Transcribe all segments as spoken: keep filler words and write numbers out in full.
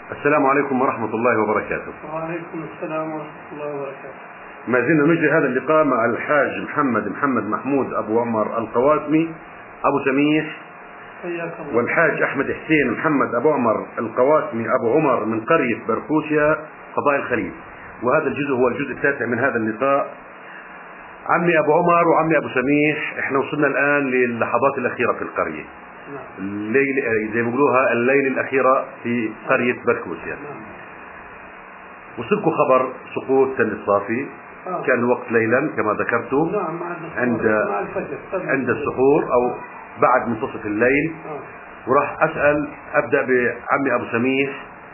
السلام عليكم ورحمة الله وبركاته. وعليكم السلام ورحمة الله وبركاته. ما زلنا نجري هذا اللقاء مع الحاج محمد محمد محمود أبو عمر القواسمي أبو سميح، والحاج أحمد حسين محمد أبو عمر القواسمي أبو عمر من قرية برقوشيا قضاء الخليل. وهذا الجزء هو الجزء التاسع من هذا اللقاء. عمي أبو عمر وعمي أبو سميح، احنا وصلنا الآن للحظات الأخيرة في القرية. الليل زي ما بيقولوها الليل الأخيرة في قرية برقوشيا. وصلكم خبر سقوط تل الصافي. آه. كان الوقت ليلا كما ذكرتم. نعم. عند عند السحور او بعد منتصف الليل. آه. وراح اسال ابدا بعمي ابو سميح.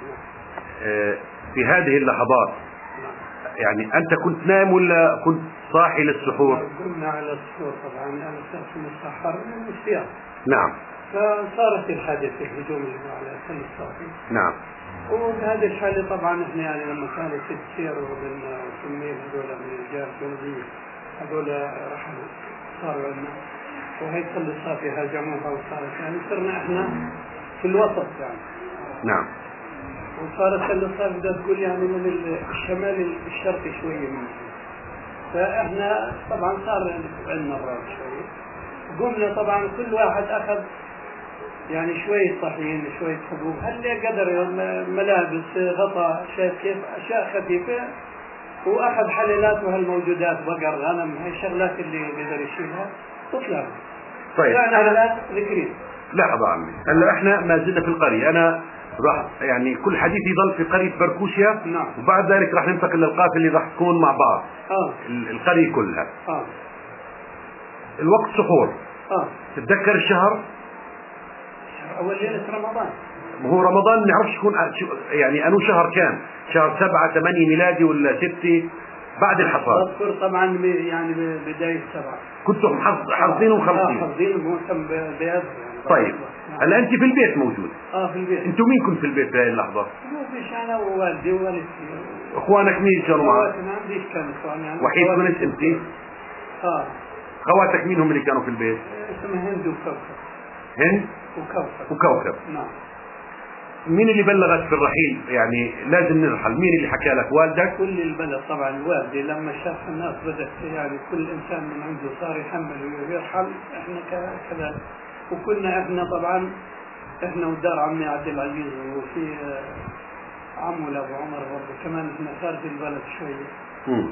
آه في هذه اللحظات يعني انت كنت نايم ولا كنت صاحي للسحور؟ قمنا على السحور طبعا، انا كنت متسحر من الصيام. نعم. فصارت الحادثه الهجوم اللي على تل الصافي. نعم. وبهذه الحالة طبعا احنا يعني لما كانت تسير وبنسميه هذول من الرجال الجنوبية هذول رحلوا صاروا لنا، وهي تل الصافي هاجموها وصارت يعني صرنا احنا في الوسط يعني. نعم. وصارت تل الصافي بدها تقول يعني من الشمال الشرقي شوية منه. فاحنا طبعا صار عندنا الرعب شوية. قمنا طبعا كل واحد اخذ يعني شوية طحين شوية حبوب هل قدر ملابس غطاء شايف كيف أشياء خفيفة، وأخذ حليلات وهالموجودات بقر غنم هاي الشغلات اللي يقدر يشيلها تطلع. طيب يعني حليلات ذكرين. لحظة عمي، هلا احنا ما زلنا في القرية. أنا راح يعني كل حديث يضل في قرية برقوشيا. نعم. وبعد ذلك راح ننتقل للقافلة اللي راح تكون مع بعض. آه. القرية كلها. آه. الوقت سحور. آه. تتذكر الشهر؟ أول ليلة رمضان. هو رمضان ما نعرفش يكون يعني أنو شهر كان؟ شهر سبعة ثمانية ميلادي ولا ستة بعد الحصاد؟ أذكر طبعا يعني بداية سبعة. كنتم حافظين ومخلصين؟ اه حافظين ومهتم بهذا. طيب هلا أنت في البيت موجود؟ اه في البيت. أنتم مين كنت في البيت في هذه اللحظة؟ مو فيش أنا ووالدي ووالدتي. إخوانك مين كانوا معك؟ ما عنديش كان إخوان يعني. وحيد كنت أنت؟ اه. خواتك مين هم اللي كانوا في البيت؟ اسمها هند وكوكب. هند؟ وكوكب. وكوكب. نعم. مين اللي بلغك في الرحيل؟ يعني لازم نرحل، مين اللي حكى لك؟ والدك؟ كل البلد طبعا. والدي لما شاف الناس بدأت يعني كل إنسان من عنده صار يحمل ويرحل، احنا كذلك. وكنا احنا طبعا احنا ودار عمي عبد العزيز وفي عمو لابو عمر برضه كمان احنا خارج البلد شوية. امم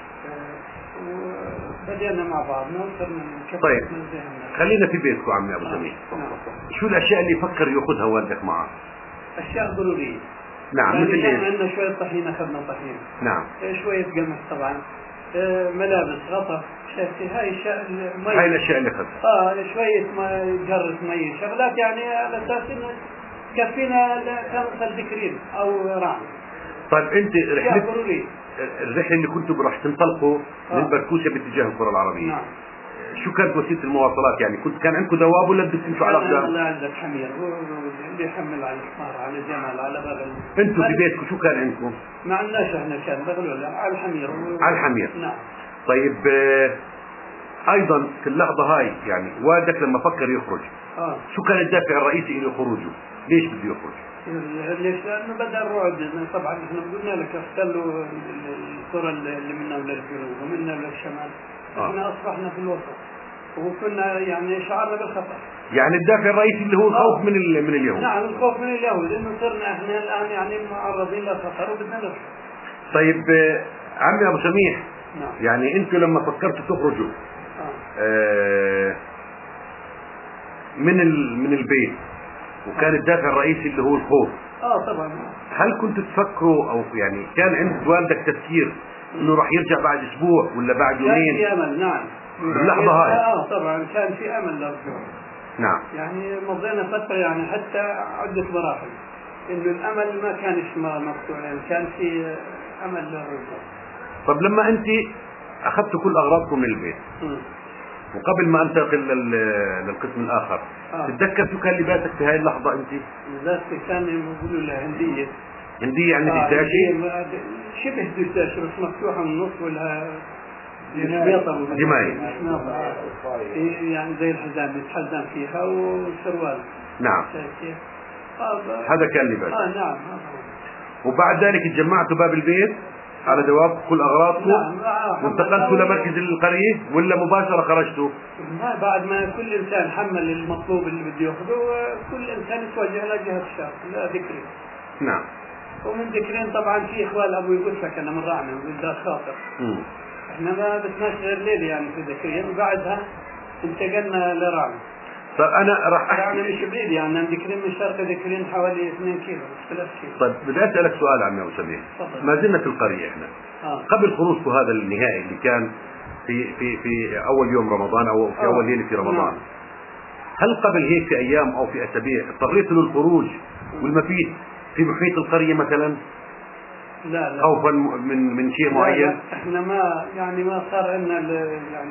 وبدأنا مع بعضنا وصرنا نكمل. طيب خلينا في بيتكم عمي ابو سميح. نعم. شو الاشياء اللي يفكر ياخذها والدك معه؟ اشياء ضرورية. نعم. مثل ايش؟ عندنا شوية طحين اخذنا طحين. نعم. شوية قمح طبعا. ملابس غطا شايفتي هاي الاشياء. هاي الاشياء اللي اخذها. اه شوية ما جرة مي شغلات يعني على اساس انه كفينا كان ذكرين او رعم. طيب انت رحلة ضرورية. الرحلة اللي كنتوا راح تنطلقوا آه. من برقوشيا باتجاه القرى العربية. نعم. شو كانت وسيلة المواصلات يعني؟ كنت كان عندكم دواب ولا بدك تمشوا على اقدام؟ كان عندك حمير اللي يحمل على الحمار على جمل على بغل. انتم في بيتكم شو كان عندكم؟ ما عندناش احنا كان بغل ولا على الحمير. و... على الحمير. نعم. طيب آه ايضا في اللحظة هاي يعني والدك لما فكر يخرج آه. شو كان الدافع الرئيسي له خروجه؟ ليش بده يخرج؟ ليش؟ لانه بدا الرعب. طبعا احنا قلنا لك اختلوا القرى اللي منا ولا الجنوب ومنا ولا الشمال. آه. احنا اصبحنا في الوسط وكنا يعني شعرنا بالخطر. يعني الدافع الرئيسي اللي هو الخوف آه. من من اليهود. نعم الخوف من اليهود لانه صرنا احنا الان يعني معرضين للخطر وبدنا نخرج. طيب عمي ابو سميح. نعم. يعني انتم لما فكرتوا تخرجوا آه. آه من من البيت وكان الدافع الرئيسي اللي هو الخوف. اه طبعا. هل كنتوا تفكروا او يعني كان عند والدك تفكير انه راح يرجع بعد اسبوع ولا بعد يومين؟ كان في امل. نعم. باللحظة هاي. اه طبعا كان في امل للرجوع. نعم. يعني مضينا فترة يعني حتى عدة مراحل انه الامل ما كانش مقطوع يعني كان في امل للرجوع. طب لما انت اخذتوا كل اغراضكم من البيت م. وقبل ما انتقل للقسم الاخر آه. تتذكر شو كان لباسك في هاي اللحظة انت؟ لباسي كان يقولوا له هندية. هندية يعني آه دشداشي؟ شبه دشداشي بس مفتوحة من النص ولا جماية. جماية. يعني زي الحزام يتحزم فيها وسروال. نعم. آه هذا كان لباس. اه نعم. وبعد ذلك تجمعتوا باب البيت على دواب كل اغراضكم وانتقلتوا لمركز القرية ولا مباشرة خرجتوا؟ لا، بعد ما كل انسان حمل المطلوب اللي بده ياخذه كل انسان يتوجه لجهة الشرق لا ذكرين. نعم. ومن ذكرين طبعا في اخوان ابو يوسف كان من رعنا من ذا خاطر. امم احنا ما بدناش غير ليله يعني في ذكرين وبعدها انتقلنا لرعنا. طيب انا راح احكي رعنا مش بعيد يعني من ذكرين من شرق ذكرين حوالي اثنين كيلو ثلاثة كيلو. طيب بدي اسالك سؤال عمي ابو سمير. ما زلنا في القرية احنا. آه. قبل خروجكم هذا النهائي اللي كان في في في اول يوم رمضان او في اول ليله في رمضان. نعم. هل قبل هيك في ايام او في اسابيع اضطريتوا للخروج والمبيت في محيط القرية مثلا؟ لا لا. خوفا من من شيء معين؟ لا لا. احنا ما يعني ما صار عندنا يعني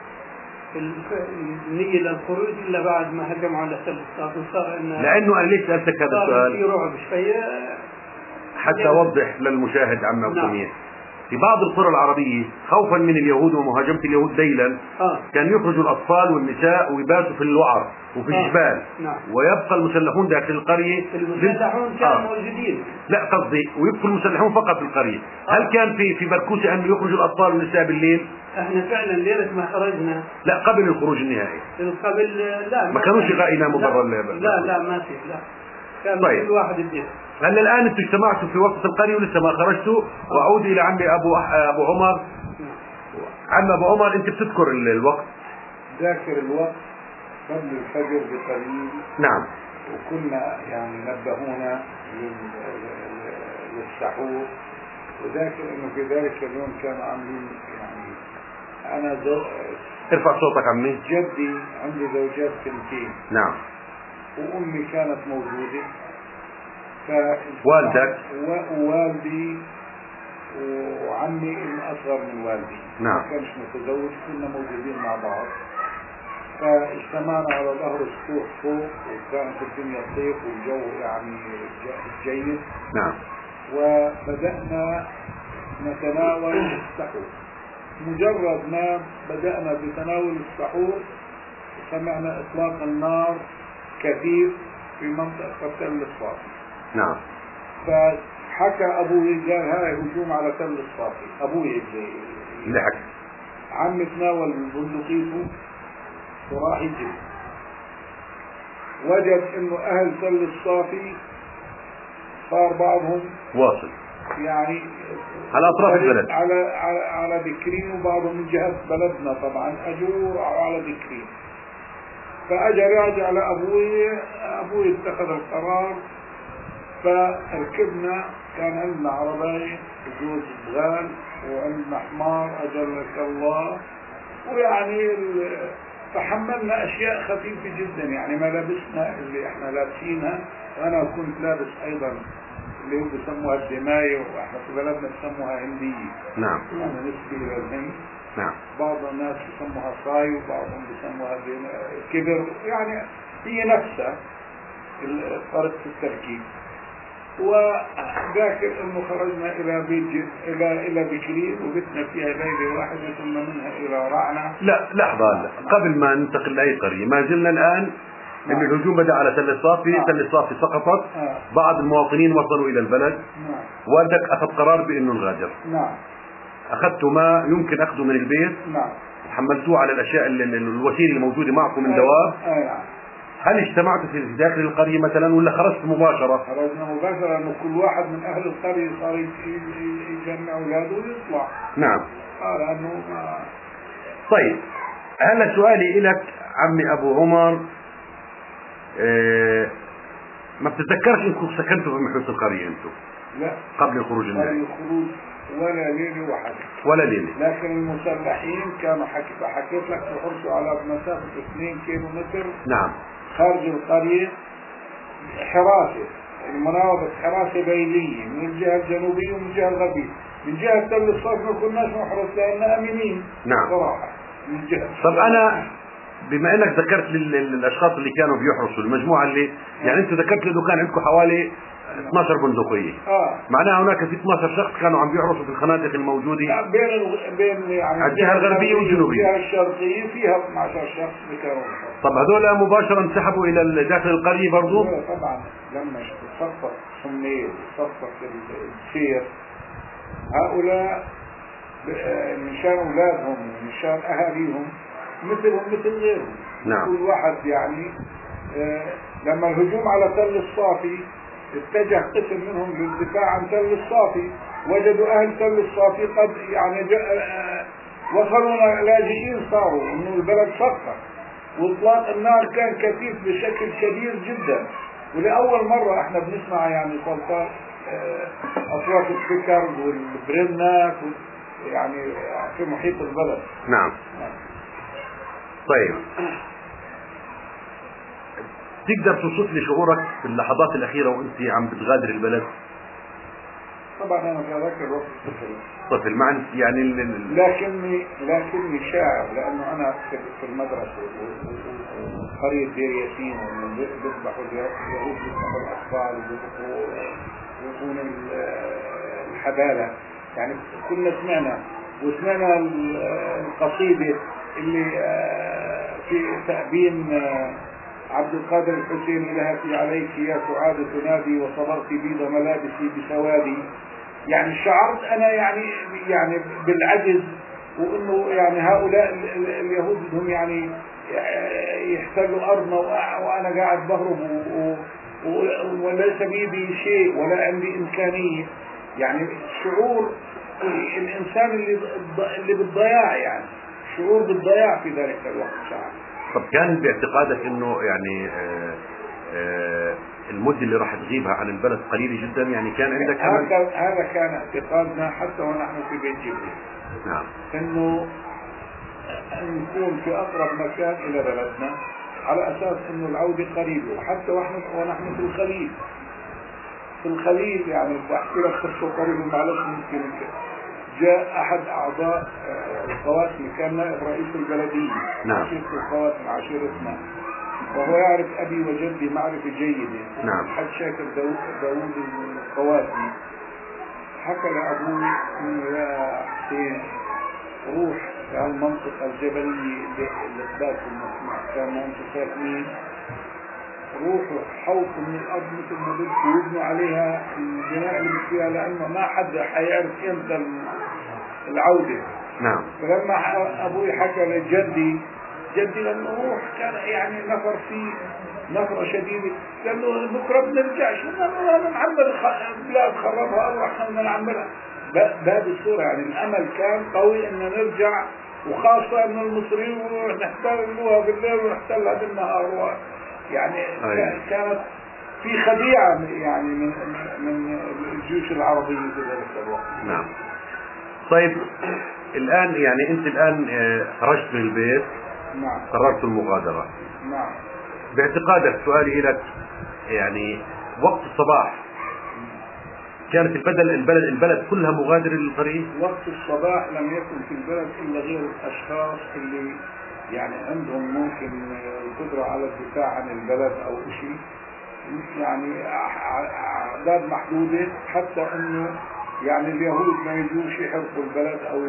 النية للخروج الا بعد ما هجموا على ثلاث وصار عندنا. لانه انا ليش سالتك هذا السؤال؟ في رعب شوية حتى اوضح للمشاهد عما أسميه. في بعض القرى العربية خوفا من اليهود ومهاجمة اليهود ذيلا آه. كان يخرجوا الأطفال والنساء ويباتوا في الوعر وفي آه. الجبال. نعم. ويبقى المسلحون داخل القرية. المسلحون كانوا آه. موجودين. لا قصدي ويبقوا المسلحون فقط في القرية. آه. هل كان في في بركوسة أنه يخرجوا الأطفال والنساء بالليل؟ احنا فعلا ليلة ما خرجنا. لا قبل الخروج النهائي. قبل لا ما, ما كانوش يناموا برا الليل. لا لا ما في لا. كان طيب. كل واحد يديه. هلا الآن انتم اجتمعتوا في وسط القرية ولسه ما خرجتوا. وأعود إلى عمي أبو أبو عمر. عم أبو عمر أنت بتذكر الوقت؟ ذاكر الوقت قبل الفجر بقليل. نعم. وكنا يعني نبهونا للسحور وذاكر إنه في ذلك اليوم كانوا عاملين يعني أنا زو... ارفع صوتك عمي. جدي عندي زوجات بنتين. نعم. وأمي كانت موجودة. والدك ووالدي وعمي الأصغر من والدي. نعم. ما كانش متزوج كنا موجودين مع بعض. فاجتمعنا على ظهر السطوح فوق وكانت الدنيا صيف والجو يعني جيد. نعم. وبدأنا نتناول السحور. مجرد ما بدأنا بتناول السحور سمعنا إطلاق النار كثيف في منطقة تل الصافي. نعم. فحكى أبوي قال هاي هجوم على تل الصافي. أبوي اللي حكى عم تناول بندقيته وراح يجري وجد إنه أهل تل الصافي صار بعضهم واصل يعني على أطراف البلد على على على بكرين وبعضهم من جهة بلدنا طبعا أجوا على بكرين. فأجى راجع على أبوي أبوي اتخذ القرار. فركبنا كان عندنا عربية جوز بغال وعندنا حمار أجلك الله ويعني تحملنا أشياء خفيفة جدا يعني ما لبسنا اللي احنا لابسينها. وأنا كنت لابس أيضا اللي هو بسموها الدماية واحنا في بلدنا بسموها هندية. نعم. أنا نسبي إلى الهند. نعم. بعض الناس بسموها صاي وبعضهم بسموها كبر يعني هي نفسها طريقة التركيب. وذاكر انه خرجنا الى بيت الى الى بكرين وبتنا فيها ليله واحده ثم منها الى رعنا. لا لحظه هلا قبل ما ننتقل لاي قريه ما زلنا الان ان الهجوم بدا على تل الصافي. نعم. تل الصافي سقطت. آه. بعض المواطنين وصلوا الى البلد. نعم. والدك اخذ قرار بانه نغادر. نعم. اخذتوا ما يمكن اخذه من البيت. نعم. وحملتوه على الاشياء الوسيله الموجوده معكم من دواب. آه. آه. هل اجتمعتوا في داخل القرية مثلا ولا خرجتوا مباشرة؟ خرجنا مباشرة انه كل واحد من اهل القرية صار يجمع اولاده ويطلع. نعم. قال انه ما طيب هلا سؤالي لك عمي ابو عمر إيه ما بتتذكرش انكم سكنتوا في محيط القرية انتم؟ لا قبل الخروج النهائي. قبل الخروج ولا ليلة واحدة. ولا ليلة. لكن المسلحين كانوا حكيت حكيت لك بحرصوا على مسافة اثنين كيلو متر. نعم. خارج القرية حراسة المناوبة حراسة ليلية من الجهة الجنوبية ومن الجهة الغربية. من جهة تل الصف ما كناش نحرس لأننا أمنين. نعم. صراحة من جهة. طب أنا بما انك ذكرت الاشخاص اللي كانوا بيحرسوا المجموعة اللي يعني انتوا ذكرت لي انه كان عندكم حوالي اثناشر بندقية. اه معناها هناك في اثناشر شخص كانوا عم بيحرسوا في الخنادق الموجودة بين بين يعني الجهة الغربية والجنوبية. الجهة الشرقية فيها اثناشر شخص اللي كانوا. طب هذول مباشرة انسحبوا الى داخل القرية برضو؟ طبعا لما صفقة حميد وصفقة السير، هؤلاء مشان أولادهم ومشان أهاليهم مثلهم مثل غيرهم. نعم. كل واحد يعني آه لما الهجوم على تل الصافي اتجه قسم منهم للدفاع عن تل الصافي، وجدوا أهل تل الصافي قد يعني آه وصلوا لاجئين، صاروا إنه البلد صفى، وإطلاق النار كان كثيف بشكل كبير جدا. ولأول مرة احنا بنسمع يعني صوتات آه أصوات السكر والبرنات يعني في محيط البلد. نعم. طيب، تقدر توصف لي شعورك في اللحظات الأخيرة وأنت عم بتغادر البلد؟ طبعا أنا في هذاك الوقت طفل. طفل معنى يعني ال... لكني لكني شاعر، لأنه أنا في المدرسة وقرية دير ياسين بيذبحوا اليهود بيذبحوا الأطفال ويكون الحبالة، يعني كنا سمعنا وسمعنا القصيدة اللي في تأبين عبد القادر الحسيني لهفي عليك يا سعاد تنادي وصبرت بيض ملابسي بسوادي. يعني شعرت أنا يعني يعني بالعجز، وإنه يعني هؤلاء اليهود بدهم يعني يحتلوا أرضنا وأنا قاعد بهرب وليس بيدي شيء ولا عندي إمكانية. يعني شعور الإنسان اللي اللي بالضياع، يعني شعور بالضياع في ذلك الوقت شعر. طب كان باعتقادك إنه يعني آآ آآ المدة اللي راح تغيبها عن البلد قليلة جدا، يعني كان عندك أمل؟ هذا كان اعتقادنا حتى ونحن في بيت جبريل. نعم. إنه نكون في أقرب مكان إلى بلدنا على أساس إنه العودة قريبة، وحتى ونحن ونحن في الخليل. في الخليل يعني بحكي لك قصة طريقة معلش ممكن كده. جاء أحد أعضاء القواسم كان نائب رئيس البلدية. نعم. عشيرة القواسم عشيرتنا، وهو يعرف أبي وجدي معرفة جيدة. نعم. حد شاكر داود, داود القواسم حكى لأبوي إنه يا حسين روح في المنطقة الجبلية اللي قبالك كانوا أنتم ساكنين، روحوا حوطوا من الأرض مثل ما بدكم وابنوا عليها البناء اللي فيها، لأنه ما حد حيعرف إمتى العودة. نعم. فلما أبوي حكى لجدي، جدي لأنه روح كان يعني نفر فيه نفرة شديدة، لأنه بكرة بنرجع شو بدنا نعمل بلاد خربها الله، احنا بدنا نعملها. بهذه الصورة يعني الأمل كان قوي إن نرجع، وخاصة إنه المصريين نحتلوها بالليل ونحتلها بالنهار، يعني أيه. كانت في خديعة يعني من من الجيوش العربية في ذلك الوقت. نعم. طيب الآن يعني أنت الآن خرجت من البيت. نعم. قررت المغادرة. نعم. باعتقادك، سؤالي لك، يعني وقت الصباح كانت البلد البلد البلد كلها مغادرة للطريق؟ وقت الصباح لم يكن في البلد إلا غير الأشخاص اللي يعني عندهم ممكن القدرة على الدفاع عن البلد أو شيء، يعني أعداد محدودة، حتى إنه يعني اليهود ما يجوش يحرقوا البلد أو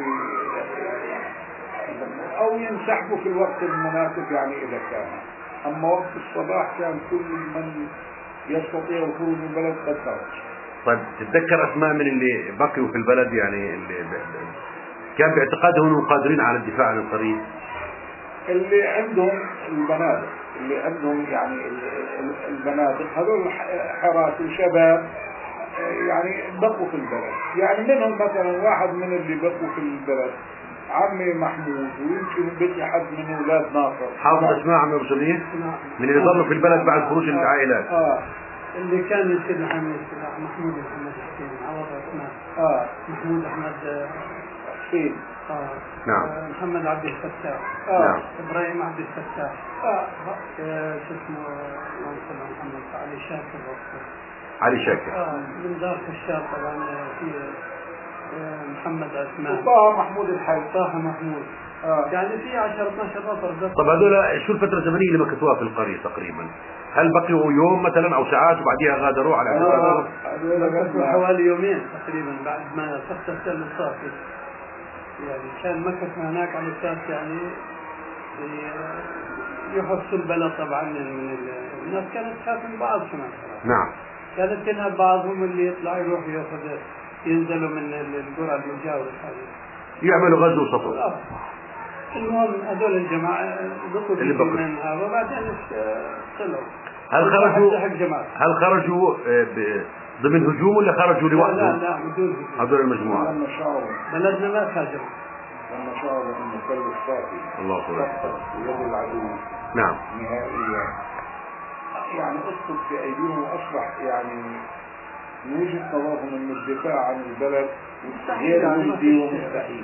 أو ينسحبوا في الوقت المناسب يعني إذا كان. أما وقت الصباح كان كل من يستطيع الخروج من البلد قد خرج. طيب تتذكر أسماء من اللي بقيوا في البلد، يعني اللي كان باعتقادهم أنهم قادرين على الدفاع عن الطريق؟ اللي عندهم البنادق، اللي عندهم يعني البنادق هذول حراس وشباب يعني بقوا في البلد. يعني منهم مثلا واحد من اللي بقوا في البلد عمي محمود، ويمكن بقي حد من اولاد ناصر. حافظ اسماء عمي ابو سمير من اللي ظلوا في البلد بعد خروج العائلات؟ اه اللي كان يصير محمد محمود محمد حسين عوض اسماء. اه محمود احمد حسين. اه نعم. محمد عبد الفتاح. اه نعم. ابراهيم عبد الفتاح. اه شو اسمه محمد علي شاكر. علي شاكر. اه من دار الشام طبعا في محمد عثمان. طه محمود الحي. طه محمود. اه يعني في عشرة اثناشر نفر. طب هذول شو الفترة الزمنية اللي مكثوها في القرية تقريبا؟ هل بقيوا يوم مثلا او ساعات وبعديها غادروا على اعتقادهم؟ مكثوا حوالي يومين تقريبا بعد ما سقط السلم الصافي. يعني كان مكث هناك على اساس يعني يحصوا البلد طبعا من الناس كانت تخاف من بعض كمان. نعم. كانت هنا بعضهم اللي يطلع يروح ياخذ ينزلوا من القرى المجاورة يعملوا غزو وسطو. المهم هذول الجماعة ذكروا اللي بقوا منها وبعدين طلعوا. هل خرجوا هل خرجوا ضمن هجوم ولا خرجوا لوحدهم؟ لا لا بدون هجوم. هذول المجموعة. لما شعروا بلدنا ما تهاجم. لما شعروا أن كل الصافي الله أكبر يد العدو نعم نهائيا يعني اسقط في أيديهم وأصبح يعني من وجهة نظرهم أن الدفاع عن البلد غير مجدي ومستحيل.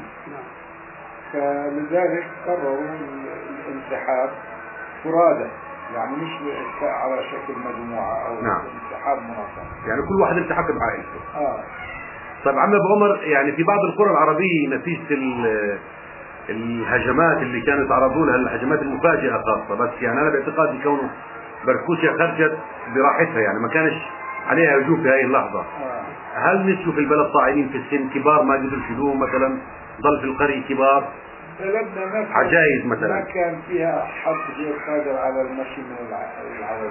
فلذلك قرروا الانسحاب فرادى يعني مش على شكل مجموعة أو نعم. انسحاب منظم يعني كل واحد التحق بعائلته. آه. طيب عم ابو عمر يعني في بعض القرى العربية نتيجة الهجمات اللي كانوا يتعرضوا لها الهجمات المفاجئة خاصة بس يعني أنا باعتقادي كونه بركوشيا خرجت براحتها يعني ما كانش عليها هجوم في هذه اللحظة. آه. هل نسوا في البلد طاعنين في السن كبار ما قدروا يشيلوهم مثلا ضل في القرية كبار بلدنا ما عجائز مثلا ما كان فيها حد غير قادر على المشي من العوادي.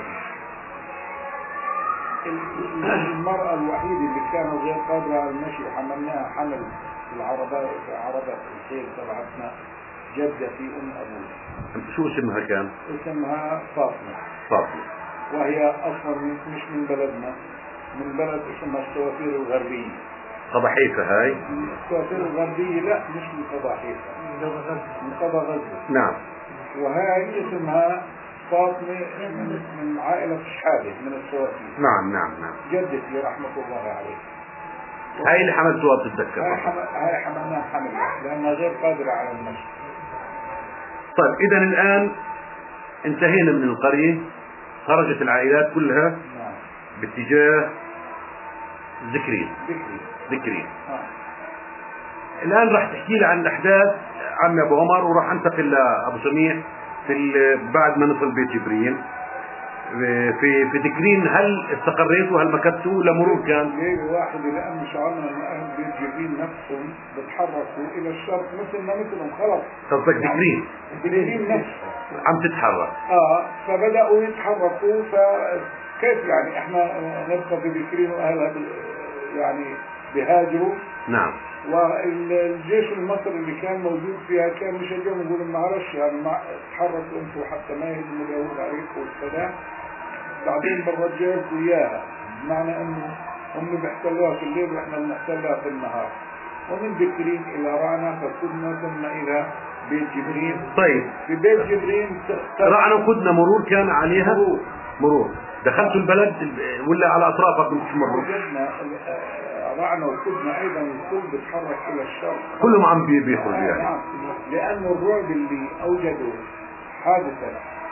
المرأة الوحيدة اللي كانت غير قادرة على المشي وحملناها حمل العربات عربات الخيل تبعتنا جدتي أم أبوي. شو اسمها كان؟ اسمها فاطمة. فاطمة. وهي أصلا مش من بلدنا من بلد اسمها السوافير الغربية. قضى حيفا هاي؟ السوافير الغربية لا مش من قضى حيفا من قضى غزة. نعم. وهاي اسمها فاطمة من, من عائلة شحادة من السوافير. نعم نعم نعم. جدتي رحمة الله عليه. هاي اللي حملتوها بتتذكر. هاي, حمل... هاي حملناها حمل لأنها غير قادرة على المشي. طيب إذا الآن انتهينا من القرية خرجت العائلات كلها نعم. باتجاه ذكرين. ذكرين. ذكرين. آه. الآن راح تحكي لي عن الأحداث عمي أبو عمر وراح أنتقل لأبو سميح في بعد ما نصل بيت جبرين في في ذكرين. هل استقريتوا هل مكثتوا ولا مرور كان؟ ليلة واحدة لأن شعرنا أن أهل بيت جبرين نفسهم بتحركوا إلى الشرق مثل ما مثلهم خلص. قصدك ذكرين؟ ذكرين نفسهم عم تتحرك. آه فبدأوا يتحركوا فكيف يعني إحنا نبقى في ذكرين وأهلها يعني بهاجروا. نعم. والجيش المصري اللي كان موجود فيها كان مشجعهم يقولوا معلش يعني ما تحركوا انتوا حتى ما يهدموا اليهود عليكم والسلام بعدين بنرجعكم اياها بمعنى انه هم بيحتلوها في الليل واحنا بنحتلها في النهار. ومن ذكرين الى رعنا فكنا ثم الى بيت جبرين. طيب في بيت جبرين رعنا وخدنا مرور كان عليها مرور, مرور. دخلتوا البلد ولا على اطرافها مش مرور؟ وجدنا رعنا وكدنا ايضا الكل بيتحرك الى الشرق كلهم عم بيخرجوا يعني. نعم. لانه الرعب اللي اوجده حادثة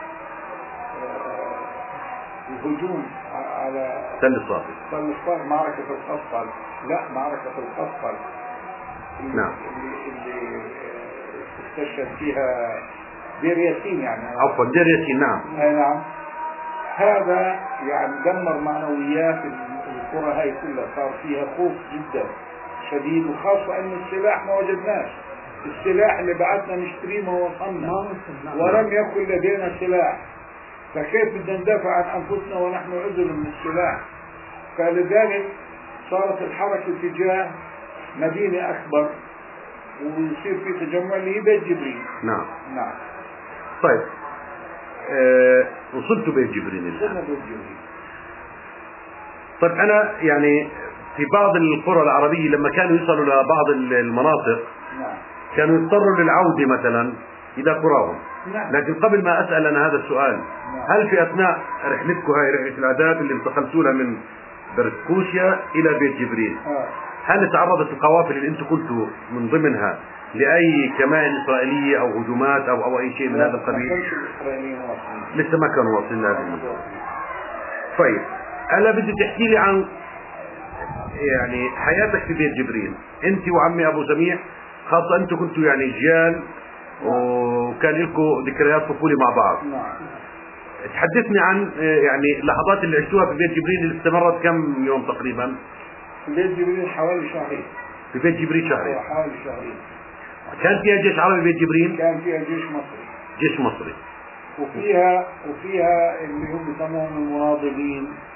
الهجوم على تل الصافي تل الصافي معركة القصقل لا معركة القصقل اللي, نعم. اللي, اللي استشهد فيها دير ياسين يعني عفوا دير ياسين نعم. اي نعم. هذا يعني دمر معنويات القرى هاي كلها صار فيها خوف جدا شديد وخاصة ان السلاح ما وجدناش. السلاح اللي بعتنا نشتريه ما وصلنا ولم يكن لدينا سلاح فكيف بدنا ندافع عن انفسنا ونحن عزل من السلاح. فلذلك صارت الحركة تجاه مدينة اكبر ويصير في تجمع اللي هي بيت جبرين. نعم نعم. طيب أه وصلتوا بيت جبرين. وصلنا بيت جبرين. طيب انا يعني في بعض القرى العربية لما كانوا يصلوا لبعض المناطق نعم. كانوا يضطروا للعودة مثلا الى قراهم. نعم. لكن قبل ما اسأل انا هذا السؤال نعم. هل في اثناء رحلتكم هاي رحلة العادات اللي انتقلتوا لها من بركوشيا الى بيت جبرين آه. هل تعرضت القوافل اللي انتم كنتوا من ضمنها لأي كمائن إسرائيلية أو هجومات أو أو أي شيء من هذا القبيل؟ لسه ما كانوا واصلين لهذه المنطقة. طيب أنا بدي تحكي لي عن يعني حياتك في بيت جبرين أنت وعمي أبو سميح خاصة أنتم كنتوا يعني جيال وكان لكم ذكريات طفولة مع بعض. نعم. تحدثني عن يعني اللحظات اللي عشتوها في بيت جبرين اللي استمرت كم يوم تقريبا؟ في بيت جبرين حوالي شهرين. في بيت جبرين شهرين. حوالي شهرين. كان فيها جيش عربي بيت جبرين؟ كان فيها جيش مصري. جيش مصري. وفيها وفيها اللي هم بيسموهم المناضلين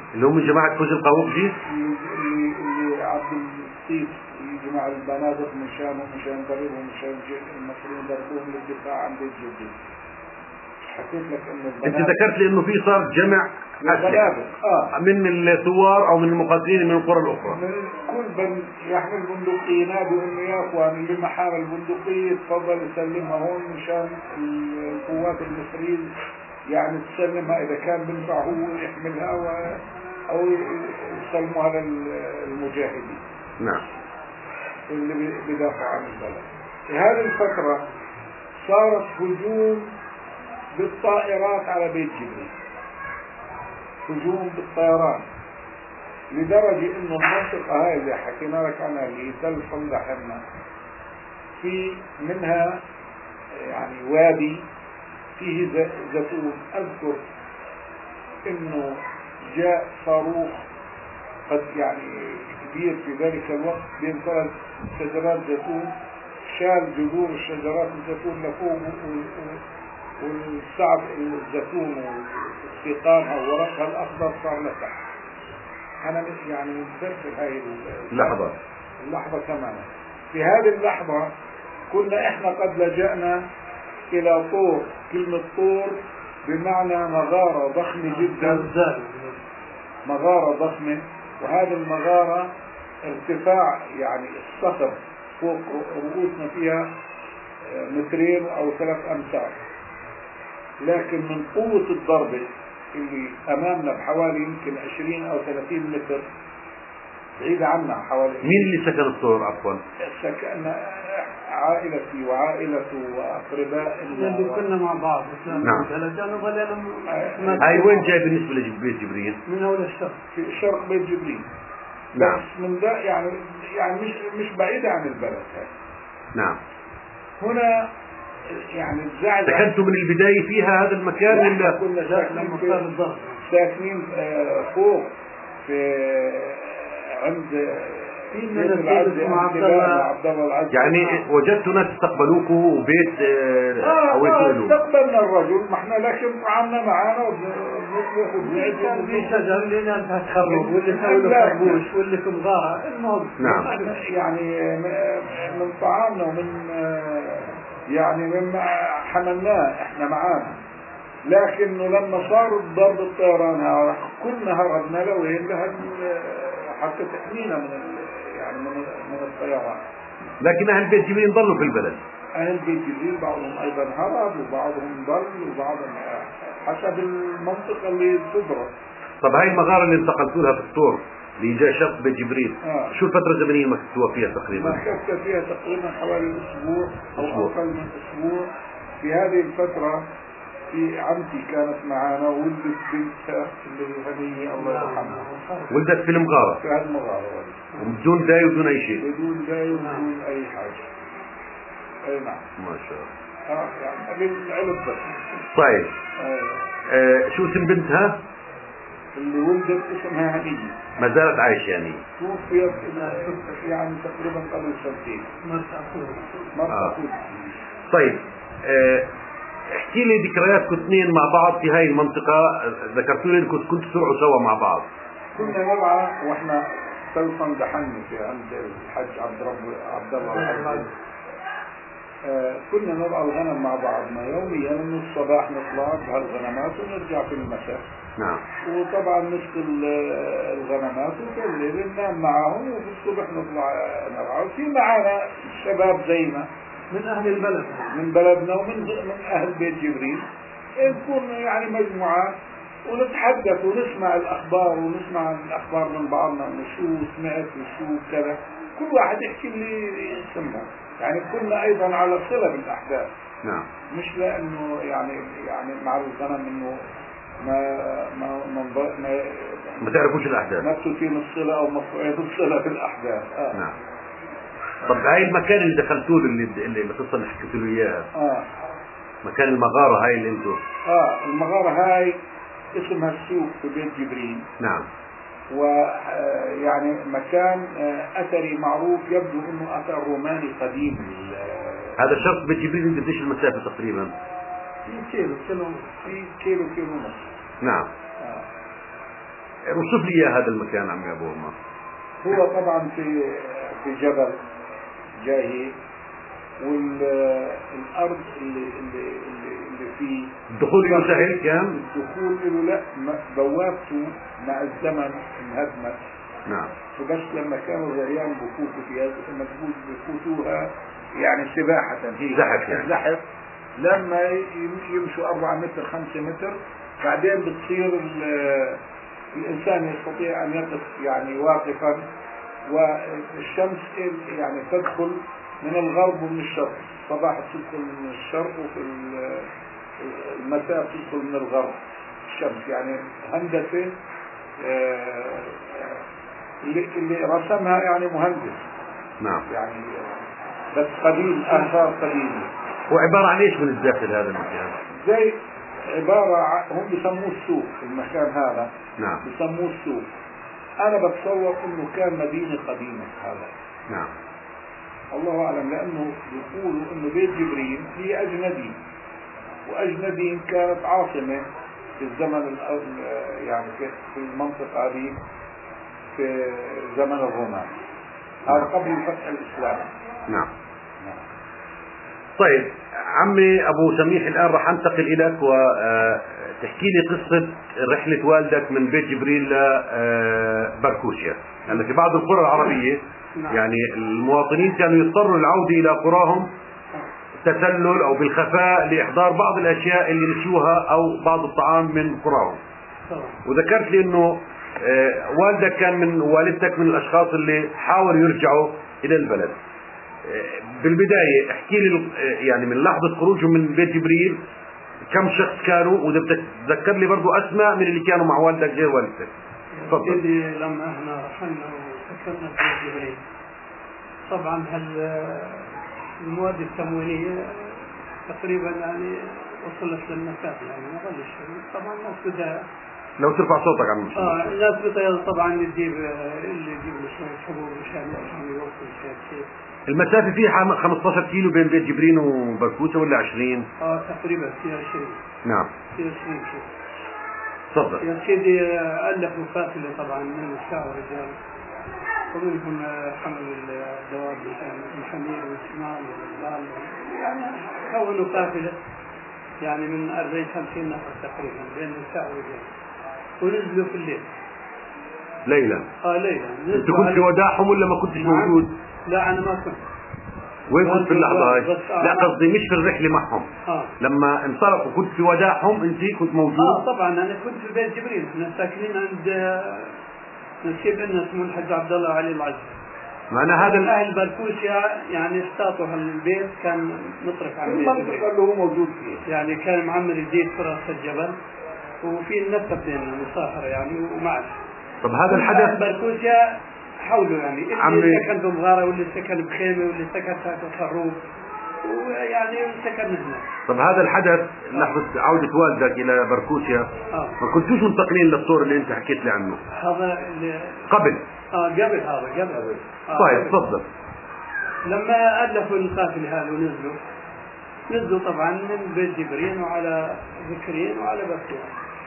اللي هم جماعة فوز القاوقجي اللي اللي عبد اللطيف يجمع البنادق مشان ومشان ضربهم مشان المصريين ضربوهم للدفاع عن بيت جدي. حكيت لك انه انت ذكرت لي انه في صار جمع البنادق اه من الثوار او من المقاتلين من القرى الاخرى. من كل بن يحمل بندقية ينادوا انه يا اخوان اللي ما حامل بندقية تفضل يسلمها هون مشان القوات المصرية يعني تسلمها اذا كان بنفع هو يحملها و او يسلموها للمجاهدين. نعم. اللي بيدافعوا عن البلد. في هذه الفترة صارت هجوم بالطائرات على بيت جبريل. هجوم بالطيران لدرجة انه المنطقة هاي اللي حكينا لك عنها اللي تل صندحنا في منها يعني وادي فيه زيتون. اذكر انه جاء صاروخ قد يعني كبير في ذلك الوقت بين ثلاث شجرات زيتون شال جذور الشجرات الزيتون لفوق والسعف الزيتون واستيقامها وورقها الاخضر صار لتحت. انا مش يعني متذكر هاي اللحظة اللحظة تماما. في هذه اللحظة كنا احنا قد لجأنا الى طور. كلمة طور بمعنى مغارة ضخمة جدا. مغارة ضخمة وهذه المغارة ارتفاع يعني الصخر فوق رؤوسنا فيها مترين او ثلاث امتار. لكن من قوة الضربة اللي امامنا بحوالي يمكن عشرين او ثلاثين متر بعيدة عنا حوالي. مين اللي سكن الطور عفوا؟ سكن عائلتي وعائلته واقرباء اللي كنا مع بعض. نعم. هاي وين جاي بالنسبة لبيت جبريل؟ من اول الشرق. في شرق بيت جبريل. نعم. بس من ده يعني يعني مش مش بعيدة عن البلد هاي. نعم. هنا يعني الزعزعة. سكنتوا من البداية فيها هذا المكان ولا كنا ساكنين في ساكنين فوق في عند في من العز عبد الله العز. يعني وجدتوا ناس استقبلوكم وبيت اه استقبلنا الرجل ما احنا لكن طعامنا معانا وبناخذ كان في شجر اللي ناس تخرج واللي سووا خربوش واللي في مغاره. المهم نعم. يعني من طعامنا ومن يعني مما حملناه احنا معانا. لكنه لما صار ضرب الطيران هذا كلنا هربنا لوين لها حتى تحمينا من يعني من من الطيران. لكن اهل بيت جبريل ضلوا في البلد. اهل بيت جبريل بعضهم ايضا هرب وبعضهم ضل وبعضهم حسب المنطقه اللي تدرس. طب هاي المغاره اللي انتقلتوا لها في الطور اللي جاء شق بيت جبريل آه. شو الفتره الزمنيه مكثتوها فيها تقريبا؟ مكثت فيها تقريبا حوالي اسبوع او أسبوع. اقل من اسبوع. في هذه الفتره في عمتي كانت معنا وولدت بنتها اللي هي الله يرحمها. ولدت في المغاره. في هذه المغاره وبدون داي وبدون اي شيء. بدون داي وبدون اي حاجه. اي نعم. ما شاء الله. اه يعني للعلم بس. طيب. آه. آه شو اسم بنتها؟ اللي ولدت اسمها هنية. ما زالت عايشة يعني؟ توفيت يعني تقريبا قبل سنتين. مرت أخوه. مرت آه. أخوه. طيب آه احكي لي ذكرياتكم اثنين مع بعض في هاي المنطقة. ذكرتوا لي انكم كنتوا تروحوا سوا مع بعض. كنا نرعى واحنا توصل دحني في عند الحج عبد رب عبد الله العزيز. آه كنا نرعى الغنم مع بعضنا يوميا من الصباح نطلع بهالغنمات ونرجع في المساء. نعم. وطبعا نسقي الغنمات وفي الليل ننام معهم وفي الصبح نطلع نرعى. وفي معنا شباب زينا من أهل البلد من بلدنا ومن من أهل بيت جبريل. نكون يعني مجموعات ونتحدث ونسمع الأخبار ونسمع الأخبار من بعضنا إنه شو سمعت وشو كذا. كل واحد يحكي اللي يسمعه. يعني كنا أيضا على صلة بالأحداث. نعم. مش لأنه يعني يعني مع الغنم إنه ما ما ما ما, ما تعرفوش الأحداث. ما تثير الصلة أو مقطوعية الصلة في الأحداث. آه. نعم. طب هاي المكان اللي دخلتوه اللي اللي القصة اللي حكيت له إياها. آه. مكان المغارة هاي اللي انتو. آه المغارة هاي اسمها السوق في بيت جبريل. نعم. ويعني مكان أثري معروف يبدو إنه أثر روماني قديم. هذا شرط بيت جبريل قديش المسافة تقريبا؟ في كيلو كيلو في كيلو كيلو ونص. نعم. آه. وصف لي اياه هذا المكان عمي ابو عمر. هو طبعا في في جبل جاهي، والارض اللي اللي اللي, اللي فيه الدخول له سهل كان؟ الدخول له لا، بوابته مع الزمن انهدمت. نعم. فبس لما كانوا الرجال بفوتوا فيها المفروض بفوتوها يعني سباحة هي زحف يعني. زحف لما يمشوا أربعة متر خمسة متر، بعدين بتصير الإنسان يستطيع أن يقف يعني واقفا، والشمس يعني تدخل من الغرب ومن الشرق، الصباح تدخل من الشرق وفي المساء تدخل من الغرب الشمس، يعني هندسة اللي, اللي رسمها يعني مهندس. نعم. يعني بس قديم، آثار قديمة. هو عبارة عن ايش من الداخل هذا المكان؟ زي عبارة عن، هم بسموه السوق المكان هذا. نعم. بسموه السوق. أنا بتصور إنه كان مدينة قديمة هذا. نعم. الله أعلم، لأنه يقولوا إنه بيت جبريل هي أجندين، وأجندين كانت عاصمة في الزمن يعني في المنطقة هذه في زمن الرومان، هذا قبل فتح الإسلام. نعم. طيب عمي أبو سميح، الآن راح أنتقل إليك وتحكي لي قصة رحلة والدك من بيت جبريل لبركوشيا. يعني في بعض القرى العربية يعني المواطنين كانوا يضطروا للعودة إلى قراهم تسلل أو بالخفاء لإحضار بعض الأشياء اللي نسيوها أو بعض الطعام من قراهم. وذكرت لي إنه والدك كان من والدتك من الأشخاص اللي حاولوا يرجعوا إلى البلد. بالبداية احكي لي يعني من لحظة خروجهم من بيت جبريل كم شخص كانوا، وإذا بدك تذكر لي برضو أسماء من اللي كانوا مع والدك غير والدتك. تفضل. لما احنا رحلنا وسكننا في بيت جبريل، طبعا المواد التموينية تقريبا يعني وصلت للمسافة، يعني ما ظلش طبعا الناس بدها. لو ترفع صوتك عم مش اه الناس بدها طبعا تجيب اللي يجيب له شوية حبوب مشان عشان يوصل شيء. المسافة فيها خمسة عشر كيلو بين بيت جبريل وبركوسة ولا عشرين؟ اه تقريبا فيها عشرين. نعم. فيها عشرين كيلو. تفضل. يا سيدي ألفوا قافلة طبعا من الشعب رجال، ومنهم حمل الدواب الحمير والشمال والبال، يعني كونوا قافلة يعني من أربعين خمسين نفر تقريبا بين النساء والرجال، ونزلوا في الليل. ليلا؟ اه ليلا. انت كنت في وداعهم ولا ما كنتش موجود؟ لا انا ما كنت. وين كنت في اللحظة هاي؟ آه لا قصدي مش في الرحلة معهم. آه. لما انطلقوا كنت في وداعهم انت كنت موجود؟ اه طبعا انا كنت في بيت جبريل، احنا ساكنين عند نسيب لنا اسمه الحاج عبد الله علي العز. معنى هذا اهل بركوشيا يعني اشتاطوا هالبيت، كان مطرف عن بيت المنطقة اللي هو موجود فيه، يعني كان معمر الجيش في راس الجبل، وفي النسب بيننا مصاهرة يعني ومعش. طب هذا الحدث بركوشيا حوله يعني اللي سكن بمغارة واللي سكن بخيمة واللي سكن تحت خروف، ويعني سكن هنا. طب هذا الحدث لحظة عودة والدك إلى بركوشيا آه. ما كنتوش منتقلين للصور اللي أنت حكيت لي عنه؟ هذا اللي قبل. اه قبل هذا قبل. آه طيب تفضل. لما ألفوا القافلة هذا ونزلوا نزلوا طبعا من بيت جبريل وعلى ذكرين وعلى بركوشيا.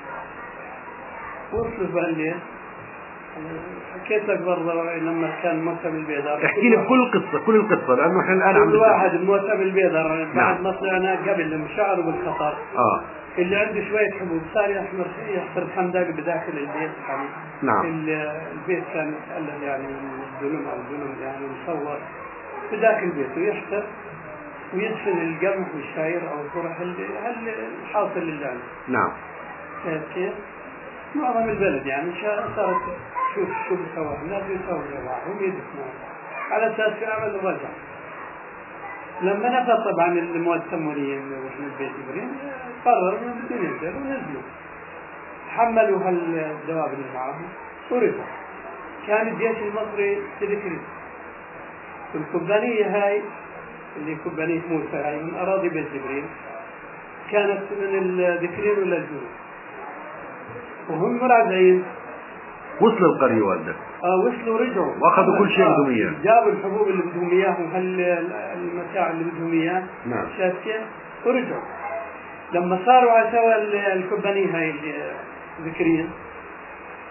وصلوا بهالليل، حكيت لك برضه لما كان موسم البيدر. احكي لي بكل القصة كل القصة لأنه احنا الآن كل واحد موسم البيدر بعد ما طلعنا قبل لما شعروا بالخطر. آه. اللي عنده شوية حبوب صار يحمر يحفر خندق بداخل البيت يعني. نعم. البيت كان يتألف يعني من الدنم أو الدنم يعني مصور بداخل البيت ويحفر ويدفن القمح والشعير أو الفرح الحاصل اللي عنده. نعم. كيف؟ معظم البلد يعني صارت شوف شو بيسووا الناس بيسووا جماعهم يدفنوا على أساس في عمل الرجع. لما نفذ طبعا المواد التموينية واحنا البيت جبريل قرروا انهم بدهم ينزلوا ونزلوا، حملوا هالدواب اللي معهم ورجعوا. كان الجيش المصري في ذكرين، والكبانية هاي اللي كبانية موسى هاي من أراضي بيت جبريل كانت من الذكرين ولا الجنوب، وهم مراجعين وصلوا القرية والدك. اه وصلوا رجعوا واخذوا كل شيء بدهم اياه، جابوا الحبوب اللي بدهم اياه وهالمتاع اللي بدهم اياه. نعم. شايف كيف؟ ورجعوا. لما صاروا على سوى الكبانية هاي الذكريين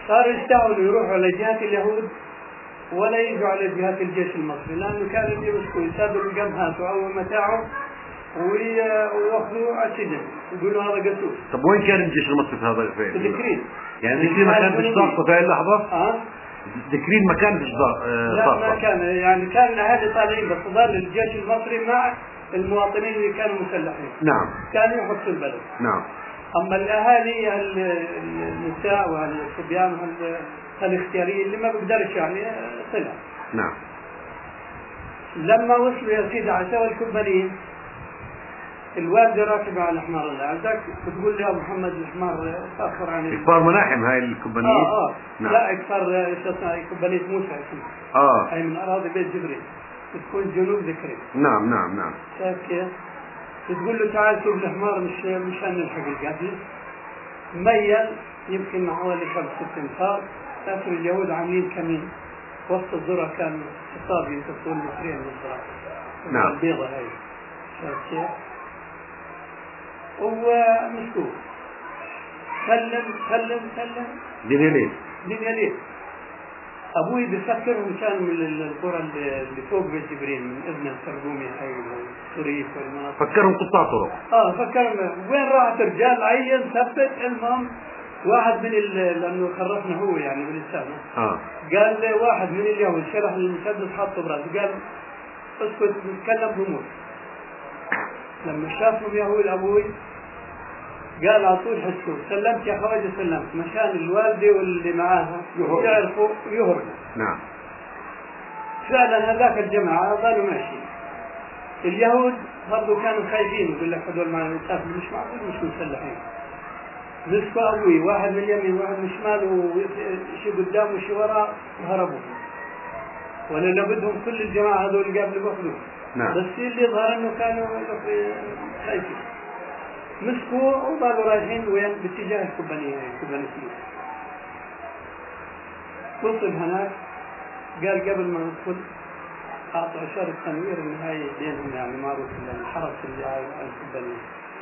صاروا يستعملوا يروحوا على جهة اليهود ولا يجوا على جهة الجيش المصري، لأنه كانوا يمسكوا يسابوا الجمهات وأول متاعه ويأخذوا على السجن يقولوا هذا قتول. طب وين كان الجيش المصري في هذا الفيلم؟ في ذكرين. يعني ذكرين ما كان في ضابط في هذه اللحظة؟ اه ذكرين ما كان في ضابط. لا ما كان، يعني كان اهالي طالعين بس ظل الجيش المصري مع المواطنين اللي كانوا مسلحين. نعم. كانوا يحطوا البلد. نعم. اما الاهالي النساء والصبيان الاختياريين اللي ما بيقدرش يعني طلع. نعم. لما وصلوا يا سيدي على سوى الكبانين الوالده راكبه على الحمار هذاك بتقول لي يا ابو محمد الحمار تاخر عن كفار مناحم هاي الكبانيه. اه اه نعم. لا كفار كبانيه موسى اسمها. اه هي من اراضي بيت جبريل بتكون جنوب ذكري. نعم نعم نعم. شايف كيف؟ بتقول له تعال شوف الحمار مش مشان نلحق القتل. ميل يمكن حوالي خمس ست امتار. كانوا اليهود عاملين كمين وسط الذره، كان خطاب ينتصرون المصريين بالذره. نعم. البيضه هاي شايف كيف؟ ومسكوه سلم سلم سلم دنيا ليل دنيا ليل. ابوي بفكرهم كان من القرى اللي فوق بيت جبريل من ابن الترجمي هاي السوريف والمناطق. فكرهم قطاع طرق. اه فكرهم وين راحت رجال عين ثبت. المهم واحد من لانه خرفنا هو يعني باللسان اه قال لي واحد من اليهود شرح المسدس حاطه براسه قال اسكت نتكلم بموت. لما شافهم يهود ابوي قال على طول حسوا سلمت يا خواجه سلمت مشان الوالده واللي معاها يعرفوا يهربوا. نعم. فعلا هذاك الجماعه ظلوا ماشيين. اليهود برضو كانوا خايفين يقول لك هذول مع الانسان مش معقول مش مسلحين. مسكوا ابوي واحد من اليمين واحد من الشمال وشي قدام وشي وراء وهربوا. ولا لابدهم كل الجماعه هذول اللي قبل بياخذوه. نعم. بس اللي ظهر انه كانوا خايفين. مسكوا وضلوا رايحين وين باتجاه الكوبانيه الكوبانيه. وصل هناك قال قبل ما ندخل اعطوا اشاره تنوير ان هاي بينهم يعني معروف الحرس اللي على الكوبانيه.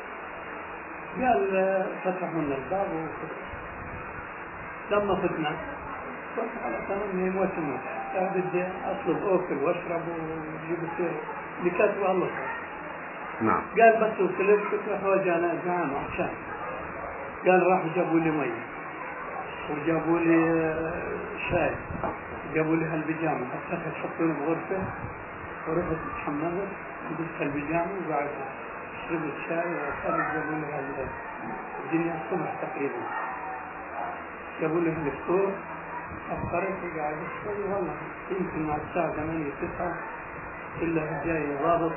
قال فتحوا لنا الباب وفتح. لما فتنا قلت على تمام موت موت بدي اطلب اكل واشرب وجيب السير اللي كاتبه الله. نعم. قال بس وصلت قلت له خواجه انا جعان عطشان. قال راح جابوا لي مي وجابوا لي شاي جابوا لي هالبيجامه حتى حطوني بغرفه ورحت اتحملت لبست البيجامه وقعدت شربت شاي وصاروا جابوا لي هال الدنيا الصبح تقريبا جابوا لي الفطور افطرت وقاعد شوي والله يمكن مع الساعه ثمانية تسعة كلها جاي ضابط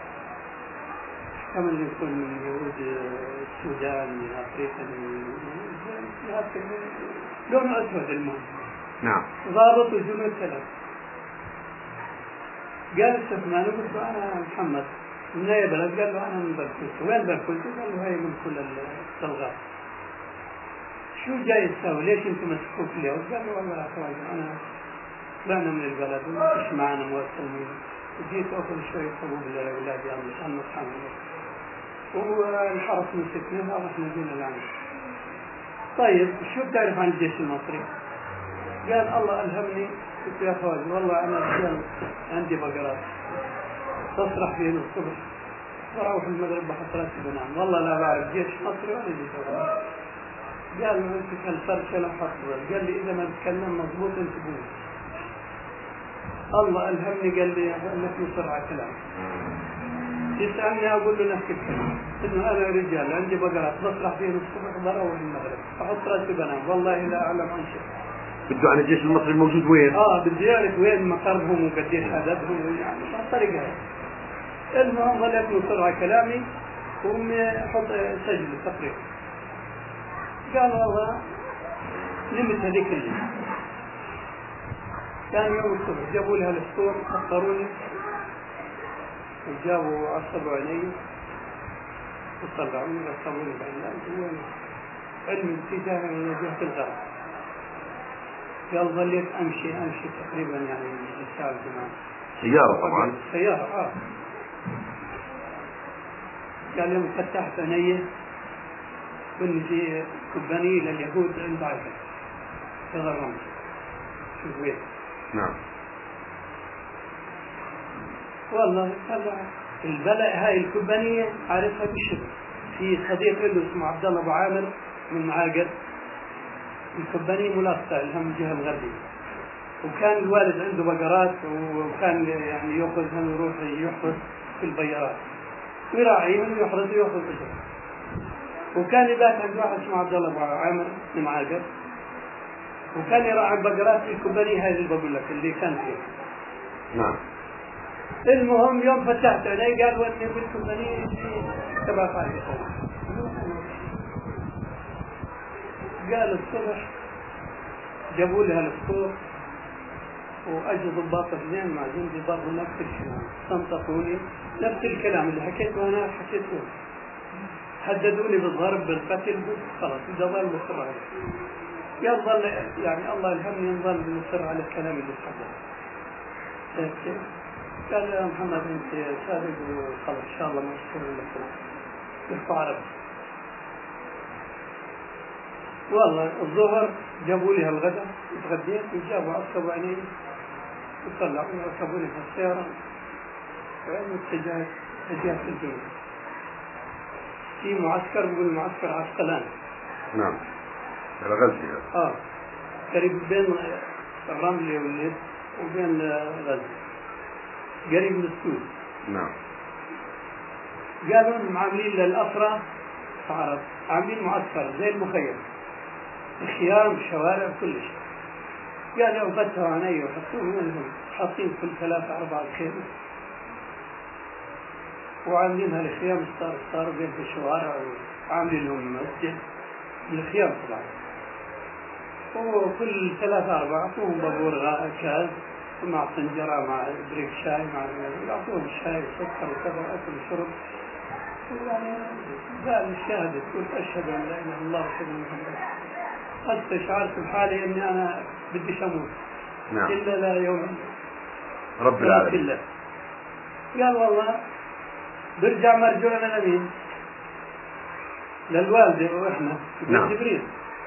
كما اللي يكون من يهود السودان من افريقيا من لونه اسود المهم. نعم. ضابط وجنود ثلاث. قال استثمان قلت له انا محمد من اي بلد؟ قال له انا من بركوت. وين بركوت؟ قال له هي من كل الطلغات. شو جاي تسوي؟ ليش انتم مسكوك اليوم؟ قال له والله يا اخوان انا طلعنا من البلد وما فيش معنا موصلين وجيت اخذ شويه حبوب لاولادي عشان نتحمل. والحرس مسكناها واحنا جينا لعنة. طيب شو بتعرف عن الجيش المصري؟ قال الله ألهمني. قلت يا خواجه والله أنا رجال عندي بقرات تصرح فيهن الصبح وأروح المغرب بحط راسي بنام والله لا بعرف جيش مصري ولا جيش مصري. قال له أنت كالفرشة لم حصل. قال لي إذا ما نتكلم مضبوط أنت بوي. الله ألهمني قال لي أنك مصر على كلام. يسألني أقول له نفس الكلام إنه أنا رجال عندي بقرات بصرح فيهن الصبح بروح المغرب أحط راسي بنام والله لا أعلم عن شيء. بده عن الجيش المصري الموجود وين؟ اه بدي يعرف وين مقرهم وقديش عددهم يعني بهالطريقه هاي. المهم ظليت مصر على كلامي وامي حط سجل تقريبا. قال والله نمت هذيك الليل. كان يوم الصبح جابوا لي هالفطور فطروني وجابوا عصبوا عيني وطلعوني رسموني بعيني وين علم الاتجاه من جهه الغرب. قال ظليت امشي امشي تقريبا يعني ساعه زمان. سياره طبعا. سياره اه. قال يوم فتحت عيني كنت في كوبانيه لليهود عند عائشه. هذا الرمز في البيت. نعم. والله طبعا البلاء هاي الكبانية عارفها بالشبه. في صديق له اسمه عبد الله أبو عامر من معاقد، الكبانية ملاصقة لها من الجهة الغربية، وكان الوالد عنده بقرات وكان يعني يأخذهم ويروح يحرس في البيارات ويراعيهم ويحرس ويأخذ أجر. وكان يبات عند واحد اسمه عبد الله أبو عامر من معاقد، وكان يراعي البقرات في الكبانية هذه اللي بقول لك اللي كان فيها. نعم. المهم يوم فتحت عليه قال ودني بالكبانية تبع فايدة. قال الصبح جابوا لي هالفطور واجوا ضباط اثنين مع جندي برضه نفس الشيء، استنطقوني نفس الكلام اللي حكيته انا حكيته، هددوني بالضرب بالقتل، خلاص اذا ظل مصر عليه يظل يعني الله يلهمني نظل مصر على الكلام اللي حكيته. قال يا محمد انت سابق وخلاص ان شاء الله ما تشكر لك يرفع عربي. والله الظهر جابوا لي هالغداء اتغديت وجابوا عصبوا عيني وطلعوا وركبوني في السيارة واتجهت اتجهت الدنيا في معسكر بيقول معسكر عسقلان. نعم. غزة. اه قريب بين الرمل والليل وبين غزة قريب من السود. نعم. قالوا انهم عاملين للأسرى عرب عاملين معسكر زي المخيم، الخيام الشوارع كل شيء. قالوا فتحوا عيني وحطوهم منهم حاطين كل ثلاثة أربعة خيمة وعاملينها الخيام ستار ستار بين في الشوارع وعاملين لهم مسجد الخيام طبعا، وكل ثلاثة أربعة يعطوهم بابور كاز مع طنجرة مع بريك شاي مع يعطوهم شاي وسكر وكذا وأكل وشرب. يعني قال الشهادة تقول أشهد أن لا إله إلا الله وأشهد أن محمدا حتى شعرت بحالي إني أنا بدي أموت. نعم. إلا لا يوم رب العالمين. قال والله برجع مرجوع لمين؟ للوالدة وإحنا في نعم. جبريل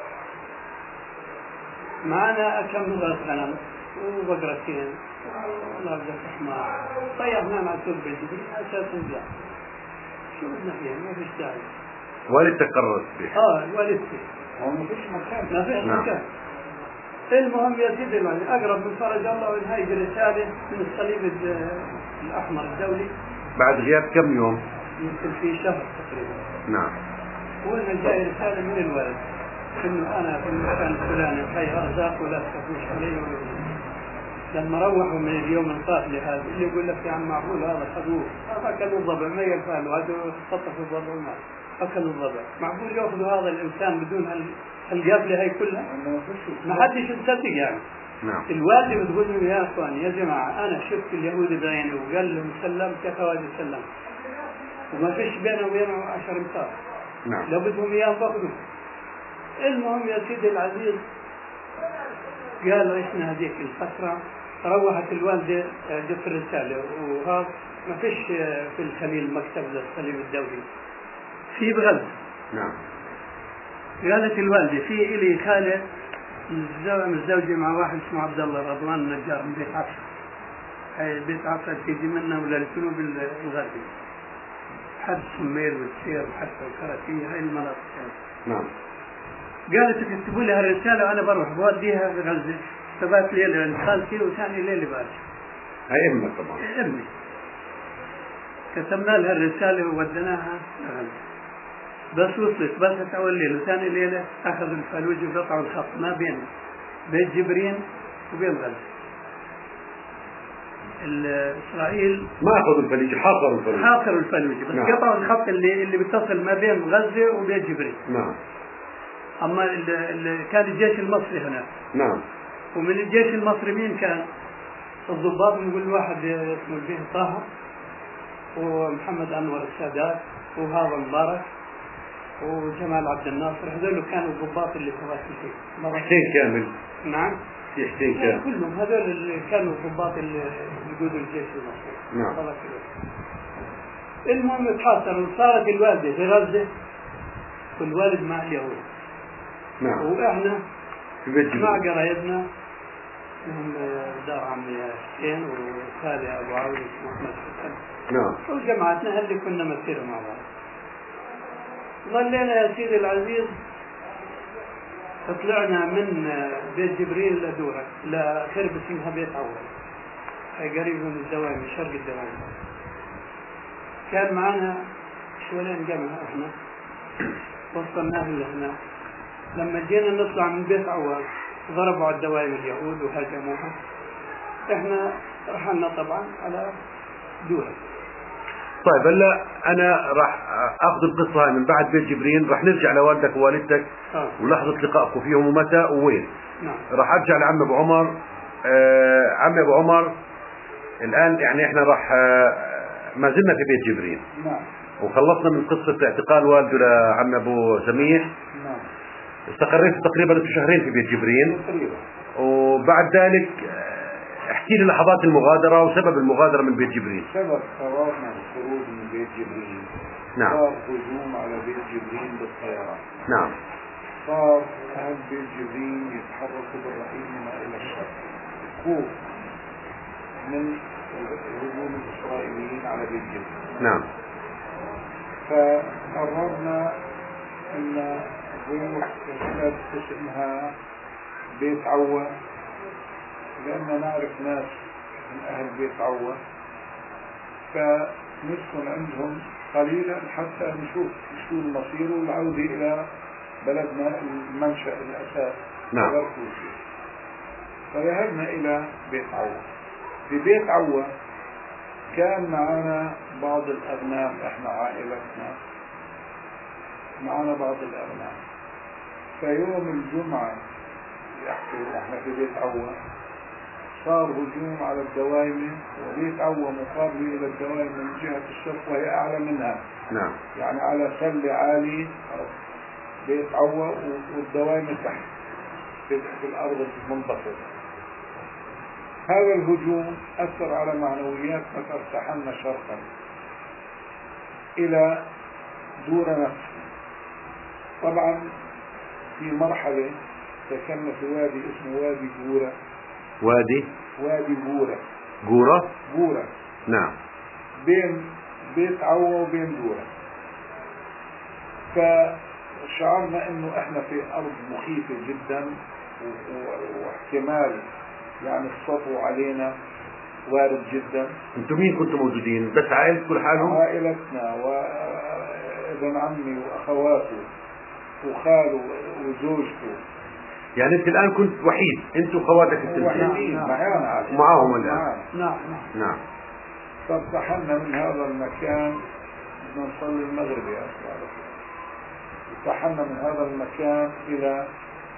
معنا كم نغرس غنم وبقرتين ولابد حمار طيحنا مع سوق بالجبريل أساس نجاح. شو بدنا فيها؟ ما فيش داعي. والدتك قررت به. اه والدتي. ما فيش مكان. ما فيش نعم. مكان. المهم يا سيدي أقرب من فرج الله وهي رسالة من الصليب الأحمر الدولي بعد غياب كم يوم؟ يمكن في شهر تقريبا. نعم. وإن جاي رسالة من الوالد إنه أنا في المكان الفلاني وهي أرزاق ولا تخافوش علي. لما روحوا من اليوم القاتل هذا اللي يقول لك يا عم معقول هذا خذوه أكلوا الضبع ما يقفلوا هذا خطفوا الضبع وما أكلوا الضبع، معقول يأخذوا هذا الإنسان بدون هالقافلة هاي كلها؟ ما حدش يصدق يعني. نعم. الوالد بتقول لهم يا اخوان يا جماعه انا شفت اليهود بعيني وقال لهم سلمت يا خواتي سلمت وما فيش بينه وبينه عشر امتار. نعم. لو بدهم اياه باخذوه. المهم يا سيدي العزيز قالوا احنا هذيك الفتره روحت الوالده جت الرساله وهذا ما فيش في الخليل مكتب للصليب الدولي في بغزة. نعم. قالت الوالده في الي خاله متزوجة مع واحد اسمه عبد الله رضوان النجار من بيت عفا. هاي بيت عفا تيجي منا ولا الجنوب الغربي حد سمير والسير وحتى الكراتية هاي المناطق يعني. نعم. قالت تكتبوا لي هالرسالة وأنا بروح بوديها بغزة ثبات ليلة عند خالتي وثاني ليلة باجي. هاي امك طبعا. امي. كتبنا لها الرسالة ووديناها لغزة. بس وصلت بس أول ليلة وثاني ليلة أخذوا الفلوج وقطعوا الخط ما بين بيت جبرين وبين غزة. إسرائيل ما أخذوا الفلوج حاصروا الفلوج. حاصروا الفلوج بس نعم. قطعوا الخط اللي اللي بيتصل ما بين غزة وبيت جبرين. نعم. أما اللي كان الجيش المصري هناك. نعم. ومن الجيش المصري مين كان؟ الضباط نقول واحد اسمه البيه طه ومحمد أنور السادات وهذا مبارك وجمال عبد الناصر، هذول كانوا الضباط اللي في غزة. حسين كامل. نعم. في حسين كامل. كلهم هذول اللي كانوا الضباط اللي يقودوا الجيش المصري. نعم. المهم تحاصروا وصارت الوالدة في غزة والوالد مع اليهود. نعم. وإحنا في بيت جبريل مع قرايبنا من دار عمي حسين وخالي ابو عاوي محمد حسن. نعم. وجماعتنا اللي كنا مسير مع بعض. ظلينا يا سيدي العزيز، طلعنا من بيت جبريل لدورة لخرب اسمها بيت عوض، هي قريب من الدوام، شرق الدوام. كان معنا شوالين جمعة احنا، وصلناه لهنا. لما جينا نطلع من بيت عوض ضربوا على الدوائم اليهود وهاجموها. احنا رحلنا طبعا على دورة. طيب هلا انا راح اخذ القصه هاي من بعد بيت جبريل، راح نرجع لوالدك ووالدتك آه. ولحظه لقائكم فيهم ومتى ووين. نعم. راح ارجع لعم ابو عمر. آه عم ابو عمر، الان يعني احنا راح آه ما زلنا في بيت جبريل. نعم. وخلصنا من قصه اعتقال والده لعم ابو سميح. نعم. استقريت تقريبا شهرين في بيت جبريل. تقريبا. وبعد ذلك احكي لي لحظات المغادرة وسبب المغادرة من بيت جبريل. سبب قرارنا الخروج من بيت جبريل نعم. صار هجوم على بيت جبريل بالطيران. نعم. صار أهل بيت جبريل يتحركوا بالرحيم إلى الشرق، خوف من الهجوم الإسرائيليين على بيت جبريل. نعم. فقررنا أن نروح بلد اسمها بيت عوة، لأننا نعرف ناس من أهل بيت عوة، فنسكن عندهم قليلا حتى نشوف شو المصير والعودة إلى بلدنا المنشأ الأساس. نعم. فذهبنا إلى بيت عوة. في بيت عوة كان معنا بعض الأغنام، إحنا عائلتنا معنا بعض الأغنام. فيوم الجمعة يحكي احنا في بيت عوة صار هجوم على الدوائمة، وبيت عوة مقابل إلى الدوائمة من جهة الشرق وهي أعلى منها. نعم. يعني على سلة عالي بيت عوة والدوائمة تحت في, في الأرض المنبسطة. هذا الهجوم أثر على معنوياتنا، فارتحلنا شرقا إلى دورة نفسها. طبعا في مرحلة سكننا في وادي اسمه وادي جورة. وادي وادي جورة. جورة. جورة. نعم. بين بيت عوة وبين جورة. فشعرنا انه احنا في ارض مخيفة جدا، واحتمال يعني السطو علينا وارد جدا. انتم مين كنتم موجودين؟ بس عائلة كل حالهم؟ عائلتنا وابن عمي واخواته وخاله وزوجته. يعني انت الان كنت وحيد انت وخواتك التنين معانا معاهم الان؟ نعم. نعم. فارتحلنا من هذا المكان، بدنا نصلي المغرب يا أخوان. ارتحلنا من هذا المكان إلى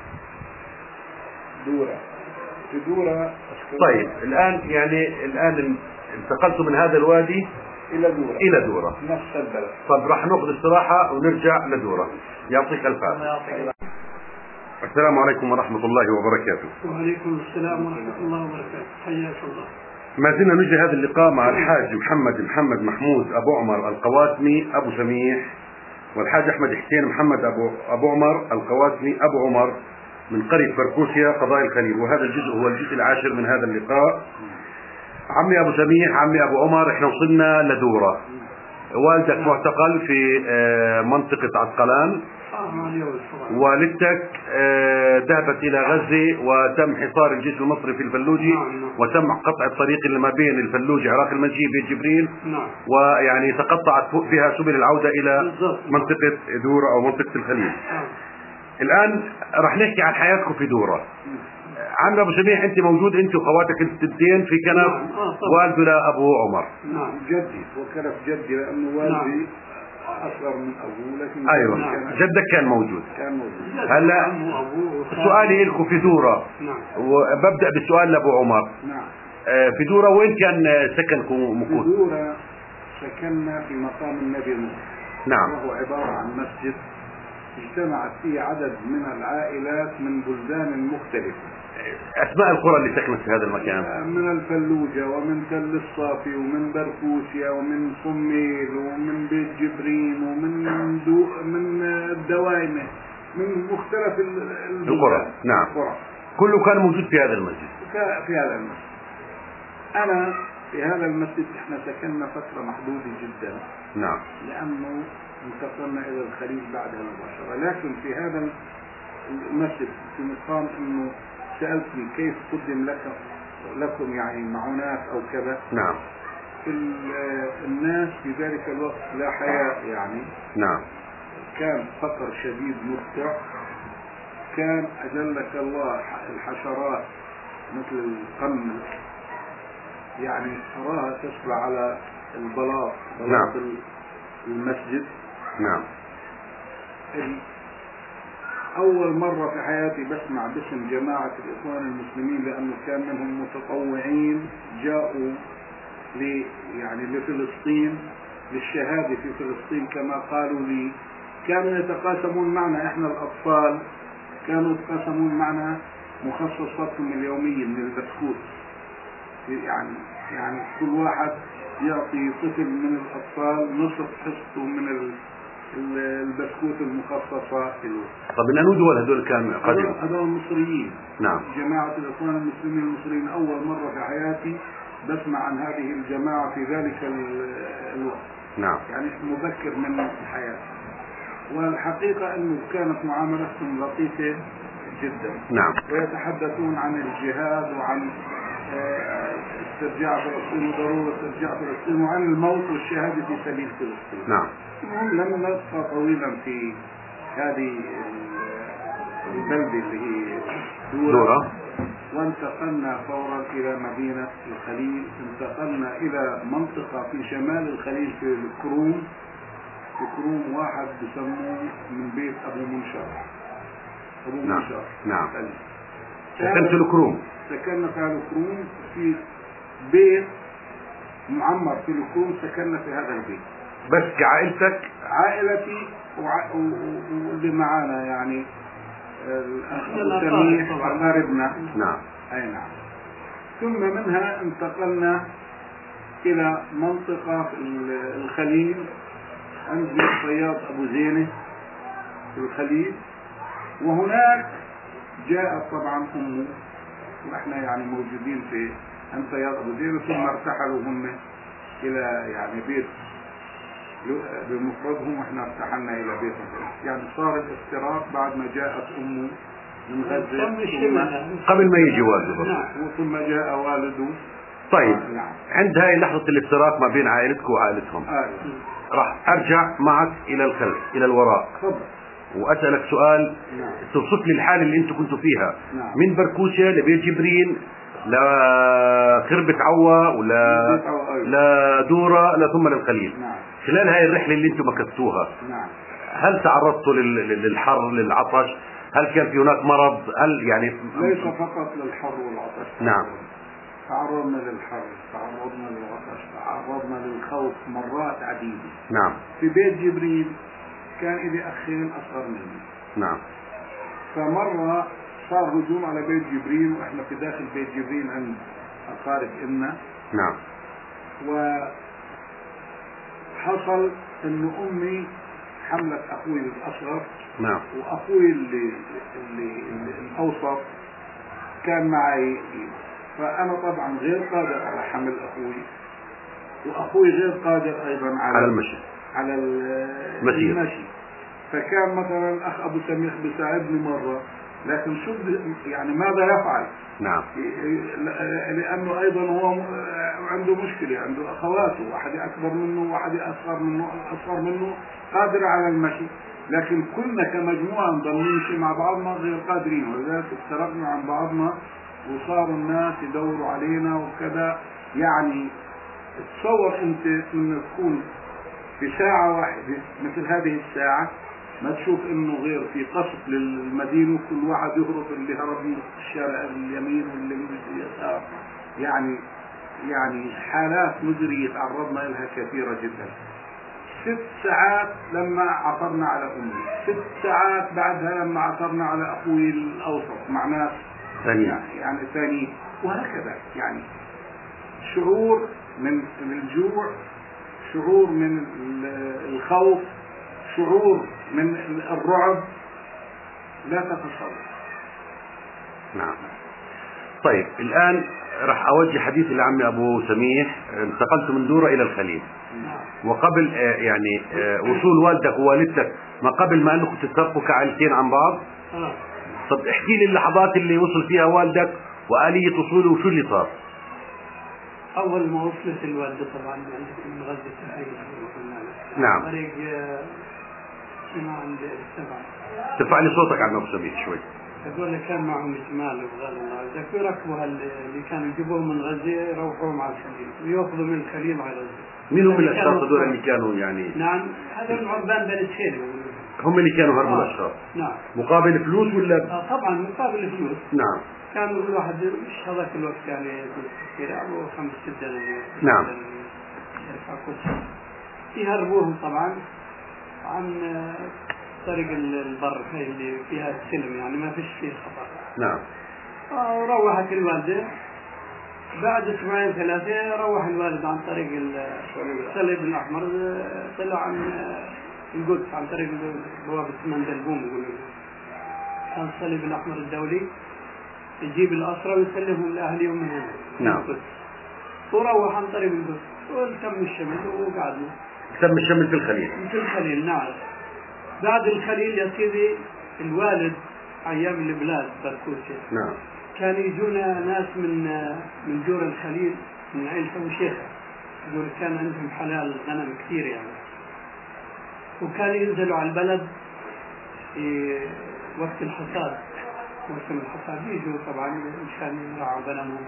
دورة. في دورة. طيب الآن يعني الآن انتقلتوا من هذا الوادي إلى دورة. إلى دورة نفس البلد. طب راح ناخذ استراحة ونرجع لدورة. يعطيك الف عافية. السلام عليكم ورحمة الله وبركاته. وعليكم السلام ورحمة الله وبركاته. حياك الله. ما زلنا نجري هذا اللقاء مع الحاج محمد محمد محمود أبو عمر القواسمي أبو سميح، والحاج أحمد حسين محمد أبو أبو عمر القواسمي أبو عمر من قرية بركوسيا قضاء الخليل. وهذا الجزء هو الجزء العاشر من هذا اللقاء. عمي أبو سميح، عمي أبو عمر، احنا وصلنا لدورة. والدك معتقل في منطقة عسقلان، والدتك ذهبت إلى غزة وتم حصار الجيش المصري في الفلوجي، وتم قطع الطريق اللي ما بين الفلوجي عراق المنشي بيت جبريل، ويعني تقطعت بها سبل العودة إلى منطقة دورة أو منطقة الخليل. الآن رح نحكي عن حياتكم في دورة. عم ابو سميح، انت موجود انت وخواتك التنتين في كنف نعم. آه والده لابو عمر. نعم جدي وكنف جدي، لانه والدي نعم. اصغر من ابوه، لكن ايوه نعم. جدك كان موجود. كان موجود. هلا سؤالي لكم في دورة. نعم. وببدا بالسؤال لابو عمر. نعم. آه في دورة وين كان سكنكم مكون؟ في دورة سكننا في مقام النبي المصري. نعم. وهو عبارة عن مسجد اجتمعت فيه عدد من العائلات من بلدان مختلفة. أسماء القرى اللي سكنت في هذا المكان؟ من الفلوجة ومن تل الصافي ومن بركوسيا ومن صميل ومن بيت جبرين ومن دو من الدوائمة من مختلف القرى. نعم. القرى. كله كان موجود في هذا المسجد. في هذا المسجد. أنا في هذا المسجد احنا سكننا فترة محدودة جدا. نعم. لأنه انتقلنا إلى الخليج بعدها مباشرة، لكن في هذا المسجد في مقام إنه سألتني كيف قدم لك لكم يعني معونات أو كذا. نعم. الناس في ذلك الوقت لا حياء يعني. نعم. كان فقر شديد مدفع، كان أجلك الله الحشرات مثل القمل يعني أراها تسبع على البلاط بلاط نعم. المسجد. نعم. أول مرة في حياتي بسمع باسم جماعة الإخوان المسلمين، لأنه كان منهم متطوعين جاءوا ل يعني لفلسطين للشهادة في فلسطين كما قالوا لي. كانوا يتقاسمون معنا إحنا الأطفال، كانوا يتقاسمون معنا مخصصاتهم اليومية من البسكوت، يعني يعني كل واحد يعطي طفل من الأطفال نصف حصته من البسكوت المخصصة له. طب من أنو دول هذول كان قديم؟ هذول مصريين. نعم. جماعة الإخوان المسلمين المصريين. أول مرة في حياتي بسمع عن هذه الجماعة في ذلك الوقت. نعم. يعني مبكر من الحياة، والحقيقة أنه كانت معاملتهم لطيفة جدا. نعم. ويتحدثون عن الجهاد وعن استرجاع فلسطين وضرورة استرجاع فلسطين وعن الموت والشهادة في سبيل فلسطين. نعم. لم نبقى طويلا في هذه البلدة اللي هي دورة، وانتقلنا فورا إلى مدينة الخليل. انتقلنا إلى منطقة في شمال الخليل في الكروم. في كروم واحد بسموه من بيت أبو منشار. أبو نعم. منشار. نعم. سكنت الكروم. سكننا في الكروم في بيت معمر في الكروم. سكننا في هذا البيت بس كعائلتك؟ عائلتي واللي معانا يعني الأخ سميح وقاربنا. نعم. أي نعم. ثم منها انتقلنا إلى منطقة في الخليل عند الصياد أبو زينة في الخليل، وهناك جاءت طبعا أمه ونحن يعني موجودين في عند صياد أبو زينة، ثم ارتحلوا هم إلى يعني بيت بمفردهم واحنا ارتحلنا الى بيتنا. يعني صار الافتراق بعد ما جاءت امه من غزة قبل ما يجي والده. نعم. ثم جاء والده. طيب. آه نعم. عند هاي لحظة الافتراق ما بين عائلتك وعائلتهم. آه. راح ارجع معك الى الخلف الى الوراء. تفضل. واسألك سؤال. نعم. توصف لي الحالة اللي انتم كنتوا فيها. نعم. من بركوشة لبيت جبرين لخربة عوا ولا لدورة لا ثم للخليل. نعم. خلال هاي الرحلة اللي انتم مكثتوها. نعم. هل تعرضتوا للحر للعطش؟ هل كان في هناك مرض؟ هل يعني ليس فقط للحر والعطش. نعم. تعرضنا للحر، تعرضنا للعطش، تعرضنا للخوف مرات عديدة. نعم. في بيت جبريل كان لي أخين أصغر مني. نعم. فمرة صار هجوم على بيت جبريل واحنا في داخل بيت جبريل عند أقارب إمنا. نعم. وحصل إنه أمي حملت أخوي الأصغر. نعم. وأخوي اللي, اللي, اللي الأوسط كان معي، فأنا طبعا غير قادر على حمل أخوي، وأخوي غير قادر أيضا على على المشي على المشي. المشي. فكان مثلا الأخ أبو سميح بيساعدني مرة، لكن شو يعني ماذا يفعل؟ نعم. لأنه أيضا هو عنده مشكلة، عنده أخواته، واحد أكبر منه واحد أصغر منه أصغر منه قادر على المشي، لكن كنا كمجموعة نضل مع بعضنا غير قادرين، ولذلك افترقنا عن بعضنا وصاروا الناس يدوروا علينا وكذا. يعني تصور أنت إنه تكون في ساعة واحدة مثل هذه الساعة ما تشوف انه غير في قصف للمدينة، كل واحد يهرب، اللي هرب من الشارع اليمين واللي من اليسار. يعني يعني حالات مزرية تعرضنا لها كثيرة جدا. ست ساعات لما عثرنا على امي، ست ساعات بعدها لما عثرنا على اخوي الاوسط مع ناس ثانية يعني ثاني، وهكذا. يعني شعور من الجوع، شعور من الخوف، شعور من الرعب، لا تتصور. نعم. طيب الآن راح أوجه حديث لعمي أبو سميح. انتقلت من دورة إلى الخليل، وقبل يعني وصول والدك ووالدتك ما قبل ما أنكم تتفقوا كعائلتين عن بعض. طب احكي لي اللحظات اللي وصل فيها والدك وآلية وصوله وشو اللي صار. أول ما وصلت الوالدة طبعا من غزة الحي. نعم. طريق شنو عند السبعة. ترفع لي صوتك عن أبو سميح شوي. يقول لك كان معهم جمال وغال الله ذاك يركبوا اللي كانوا يجيبوهم من غزة يروحوهم على الخليل ويأخذوا من الخليل على غزة. مين هم الأشخاص هذول اللي كانوا يعني؟ نعم هذول عربان بني سهيل. هم اللي كانوا هربوا آه. الأشخاص. نعم. مقابل فلوس ولا؟ آه طبعا مقابل فلوس. نعم. كانوا كل واحد مش هذاك الوقت يعني يلعبوا خمس ست دنانير. نعم. يهربوهم طبعا عن طريق البر هي اللي فيها السلم يعني ما فيش فيه خطر. نعم. وروحت الوالدة بعد اسبوعين ثلاثة روح الوالد عن طريق الصليب الأحمر طلع عن القدس عن طريق بوابة مندلبوم يقولوا كان الصليب الأحمر الدولي يجيب الأسرى ويسلمهم لأهلهم من هنا. نعم. القدس. وروح عن طريق القدس وتم الشمل وقعدنا. تم الشمل في الخليل. في الخليل نعم. بعد الخليل يا سيدي الوالد أيام البلاد بركوسي. نعم. كان يجونا ناس من من جور الخليل من عيلة أبو شيخة يقول كان عندهم حلال غنم كثير يعني وكانوا ينزلوا على البلد في وقت الحصاد موسم الحصاد يجوا طبعا مشان يرعوا غنمهم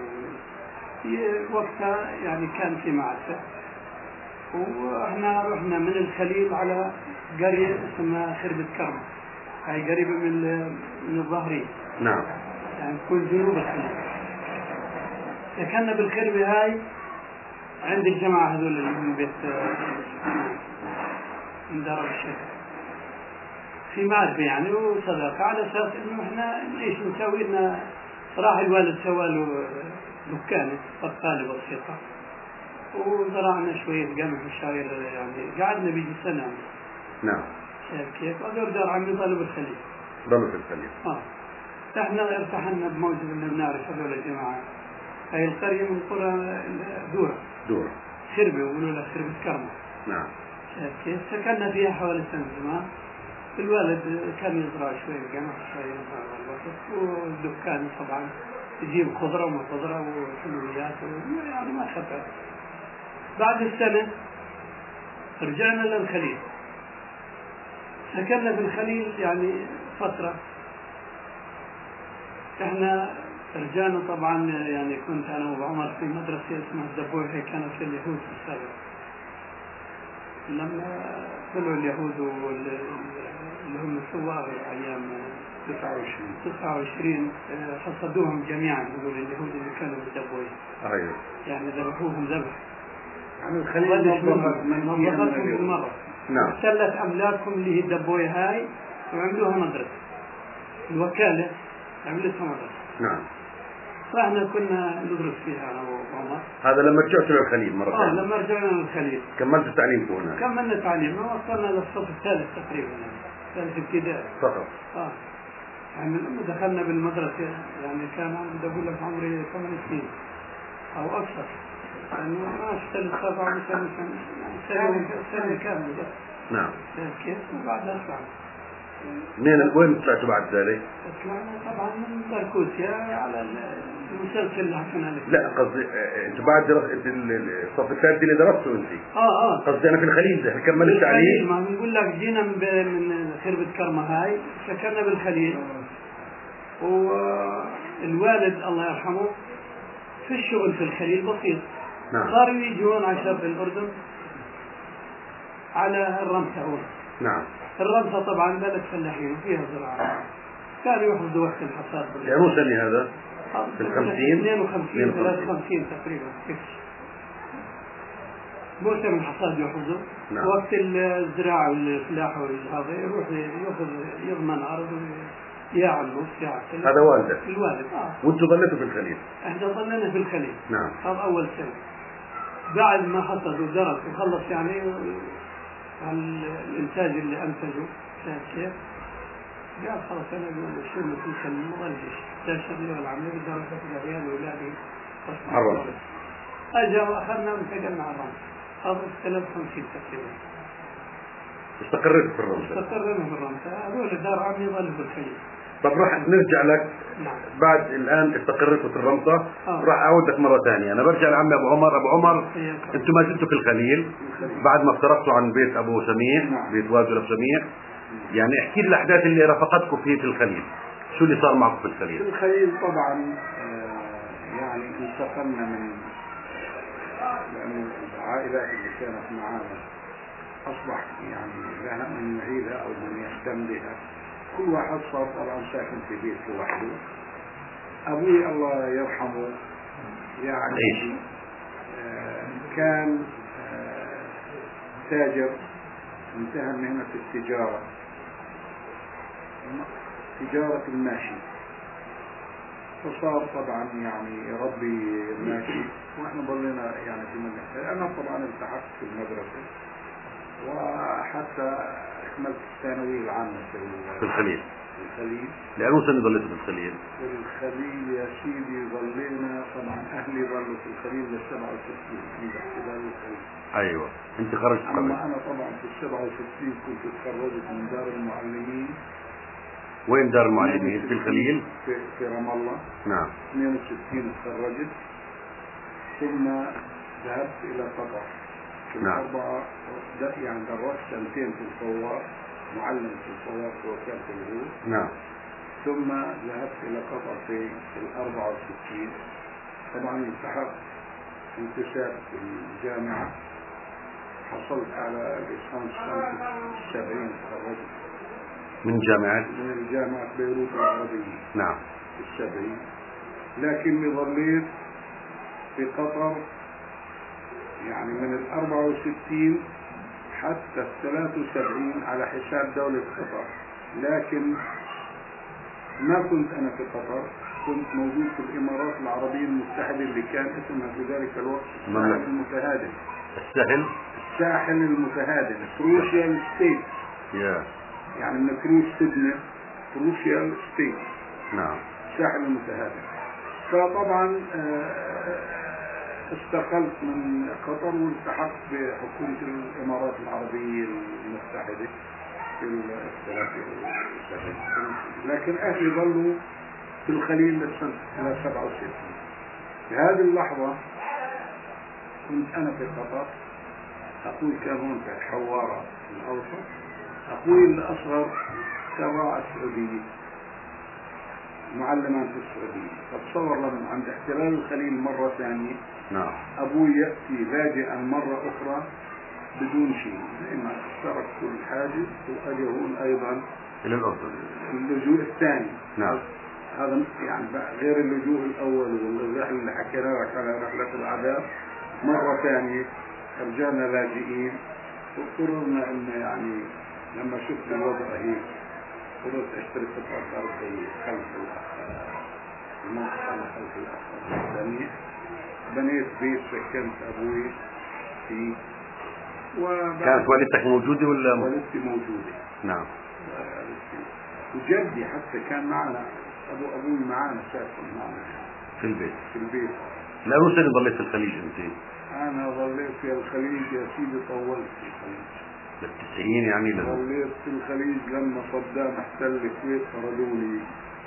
وقتها يعني كان في معركة واحنا رحنا من الخليل على قرية اسمها خربة كرم هاي قريبة من من الظهرية. نعم. يعني تكون جنوب الخليل. سكننا بالخربة هاي عند الجماعة هذول اللي من بيت من دار الشيخ في معرفة يعني وصداقة على أساس إنه إحنا إيش نسوي لنا. راح الوالد سوى له دكانة بقالة بسيطة وزرعنا شوية قمح وشعير يعني قعدنا بيجي سنة. نعم. شايف كيف؟ هذول دار عمي ضلوا بالخليل. ضلوا في الخليل. آه. احنا ارتحلنا بموجب ان بنعرف هذول الجماعه. هاي القريه من قرى دورة. دورة. خربه يقولوا لها خربه كرمه. نعم. شايف كيف؟ سكننا فيها حوالي سنه زمان. الوالد كان يزرع شويه قمح شويه الوقت والدكان طبعا يجيب خضره وما خضره وحلويات يعني ما خطر. بعد السنه رجعنا للخليل. سكننا في الخليل يعني فتره. احنا رجعنا طبعا يعني كنت انا وابو عمر في مدرسه اسمها الدبوي هي كانت في اليهود في السابق. لما طلعوا اليهود اللي هم الثوار ايام تسعة وعشرين حصدوهم جميعا يقول اليهود اللي كانوا بالدبوي. ايوه. يعني ذبحوهم ذبح. يعني الخليل نظفتهم بالمره. نعم. احتلت املاكهم اللي هي الدبوي هاي وعملوها مدرسه. الوكاله عملتها مدرسة. نعم. فاحنا كنا ندرس فيها انا وعمر. هذا لما رجعت للخليل مرة ثانية. اه لما رجعنا للخليل. كملت تعليمكم هنا. كملنا تعليمنا وصلنا للصف الثالث تقريبا ثالث ابتدائي. فقط. اه. يعني لما دخلنا بالمدرسة يعني كان عندي اقول لك عمري ثمان سنين او اكثر. لانه ما اشتغلت سبعة وسنة سنة سنة كاملة. نعم. كيف وبعدها طلعنا. منين وين طلعتوا بعد ذلك؟ طلعنا طبعا من بركوسيا على المسلسل اللي حكينا لك. لا قصدي انت بعد درست الصف الثالث اللي درسته انت. اه اه قصدي انا في الخليل ده كملت التعليم. ما بنقول لك جينا من من خربة كرمة هاي سكننا بالخليل والوالد الله يرحمه في الشغل في الخليل بسيط. نعم. صاروا يجون على شرق الأردن على الرمسة هون. نعم. الرمسة طبعا بلد فلاحين وفيها زراعة. كانوا يحفظوا وقت الحصاد. يعني مو سنة هذا؟ في الخمسين؟ اثنين وخمسين ثلاثة وخمسين تقريبا. موسم الحصاد يحفظوا. نعم. وقت الزراعة والفلاحة والهذا يروح يأخذ يضمن أرض يعلو يعلو. هذا والدك؟ الوالد. آه. وأنتوا ظليتوا في الخليل؟ احنا ظلينا في الخليل. نعم. هذا أول سنة. بعد ما حصد ودرس وخلص يعني الإنتاج اللي أنتجه كيف قال خلاص انا شو اللي كنت المغلش تشتغل العمليه بدرجه الريال ولادي عرب اجا واخذنا انتقلنا على الرمل هذا ثلاث وخمسين تقريبا استقريت في الرمسة استقرينا في الرمسة هذول دار عمي ظل بالخليل. طب راح نرجع لك. نعم. بعد الان استقريت في الرمسة آه. راح اعودك مرة ثانية. انا برجع لعمي ابو عمر. ابو عمر انتم ما زلتوا في الخليل بعد ما افترقتوا عن بيت ابو سميح. نعم. بيت والد ابو سميح. يعني احكي لي الاحداث اللي رافقتكم فيه في الخليل. شو اللي صار معكم في الخليل؟ في الخليل طبعا يعني انتقلنا من لأن العائلات اللي كانت معنا أصبح يعني لها من يعيدها أو من يهتم بها. كل واحد صار طبعا ساكن في بيت لوحده. أبوي الله يرحمه يعني آه كان آه تاجر، انتهى مهنة التجارة، تجارة الماشي، فصار طبعا يعني يربي ماشي واحنا ضلينا يعني في مدرسة. انا طبعا التحقت في المدرسة وحتى اكملت الثانوية العامة في الخليل. في الخليل. لأنه سنة ضليتوا في الخليل؟ في الخليل يا سيدي ضلينا طبعا اهلي ظلوا في الخليل لل سبعة وستين عند احتلال الخليل. ايوه انت خرجت. اما انا طبعا في ال سبعة وستين كنت تخرجت من دار المعلمين. وين دار المعلمين؟ في الخليل؟ في, في رام الله. نعم. اثنين وستين تخرجت، ثم ذهبت الى قطر في نعم. الاربعه يعني درست سنتين في الفوار، معلم في الفوار في وكاله الغوث. نعم. ثم ذهبت الى قطر في الاربعه وستين. طبعا التحقت انتساب في الجامعه، حصلت على ليسانس سنه السبعين تخرجت من جامعة من الجامعة بيروت العربية. نعم. في السبعين. لكني ظليت في قطر يعني من الأربعة وستين حتى الثلاثة وسبعين على حساب دولة قطر، لكن ما كنت أنا في قطر، كنت موجود في الإمارات العربية المتحدة اللي كان اسمها في ذلك الوقت الساحل المتهادن. الساحل الساحل المتهادن كروشيال ستيت. yeah. يعني من كروش سيدني كروشيال ستيت. نعم. الساحل المتهادن. فطبعا استقلت من قطر والتحقت بحكومة الإمارات العربية المتحدة في الثلاثة وسبعين. لكن أهلي ظلوا في الخليل لسنة سبعة وستين. في هذه اللحظة كنت أنا في قطر، أخوي كان هون في حوارة الأوسط، أخوي الأصغر كان راعي السعودية معلما في السعودية. فتصور لما عند احتلال الخليل مرة ثانية نعم. أبوي يأتي لاجئا مرة أخرى بدون شيء، زي ما ترك كل حاجة وأجى هون أيضا إلى الأردن اللجوء الثاني. نعم. هذا يعني غير اللجوء الأول والرحلة اللي حكينا لك على رحلة العذاب. مرة ثانية رجعنا لاجئين، وقررنا إن يعني لما شفت الوضع هيك قررت اشتري قطعة أرض خلف الأخ المنطقة خلف الأخ الثانية. بنيت بيت سكنت أبوي فيه. كانت والدتك موجودة ولا؟ والدتي موجودة. نعم. وجدي حتى كان معنا، أبو أبوي معنا ساكن معنا في البيت. في البيت. لا مو سنة ضليت في الخليج أنت؟ أنا ظليت في الخليج يا سيدي، طولت في الخليج بالتسعين يعني. لما ظليت في الخليج لما صدام احتل الكويت طردوني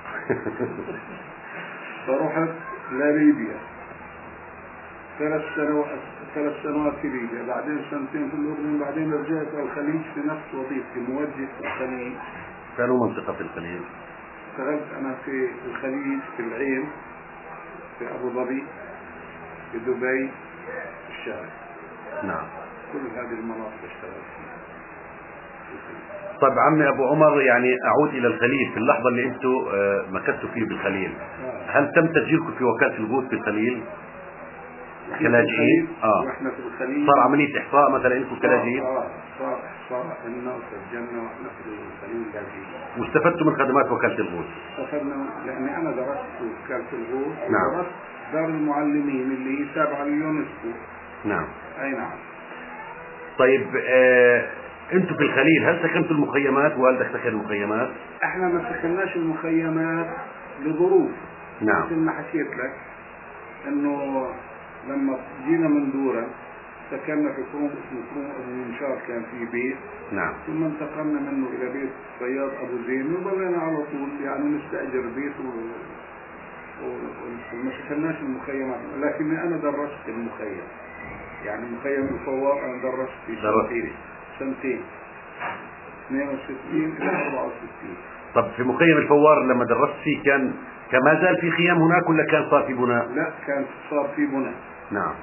فرحت لليبيا ثلاث سنوات ثلاث سنوات في ليبيا، بعدين سنتين في الأردن، بعدين رجعت الخليج في نفس وظيفتي موجه في الخليج. كانوا منطقة في الخليج. اشتغلت أنا في الخليج في العين، في أبو ظبي، في دبي، في الشارع. نعم. كل هذه المناطق اشتغلت فيها. طيب عمي أبو عمر، يعني أعود إلى الخليل في اللحظة اللي أنتم مكثتوا فيه بالخليل. هل تم تسجيلكم في وكالة الغوث في الخليل كلاجئين؟ اه واحنا في الخليل صار عملية إحصاء مثلا أنتم كلاجئين؟ اه صار إحصاء لنا وسجلنا واحنا في الخليل لاجئين. واستفدتوا من خدمات وكالة الغوث؟ استفدنا لأني أنا درست في وكالة الغوث. نعم. ودرست دار المعلمين اللي هي تابعة لليونسكو. نعم. أي نعم. طيب آه انتم في الخليل هل سكنتوا المخيمات؟ والدك سكن المخيمات؟ احنا ما سكناش المخيمات لظروف. نعم. مثل ما حكيت لك انه لما جينا من دورة سكننا في كروم اسمه كروم ابو منشار، كان في بيت. نعم. ثم انتقلنا منه الى بيت صياد ابو زين، وظلينا على طول يعني نستاجر بيت و... و... وما سكناش المخيمات. لكني انا درست في المخيم، يعني مخيم الفوار انا درست في سنتين سنتين اثنين وستين الى اربعة وستين. طب في مخيم الفوار لما درست فيه كان كان ما زال في خيام هناك ولا كان صار في بناء؟ لا، كان صار في بناء. نعم.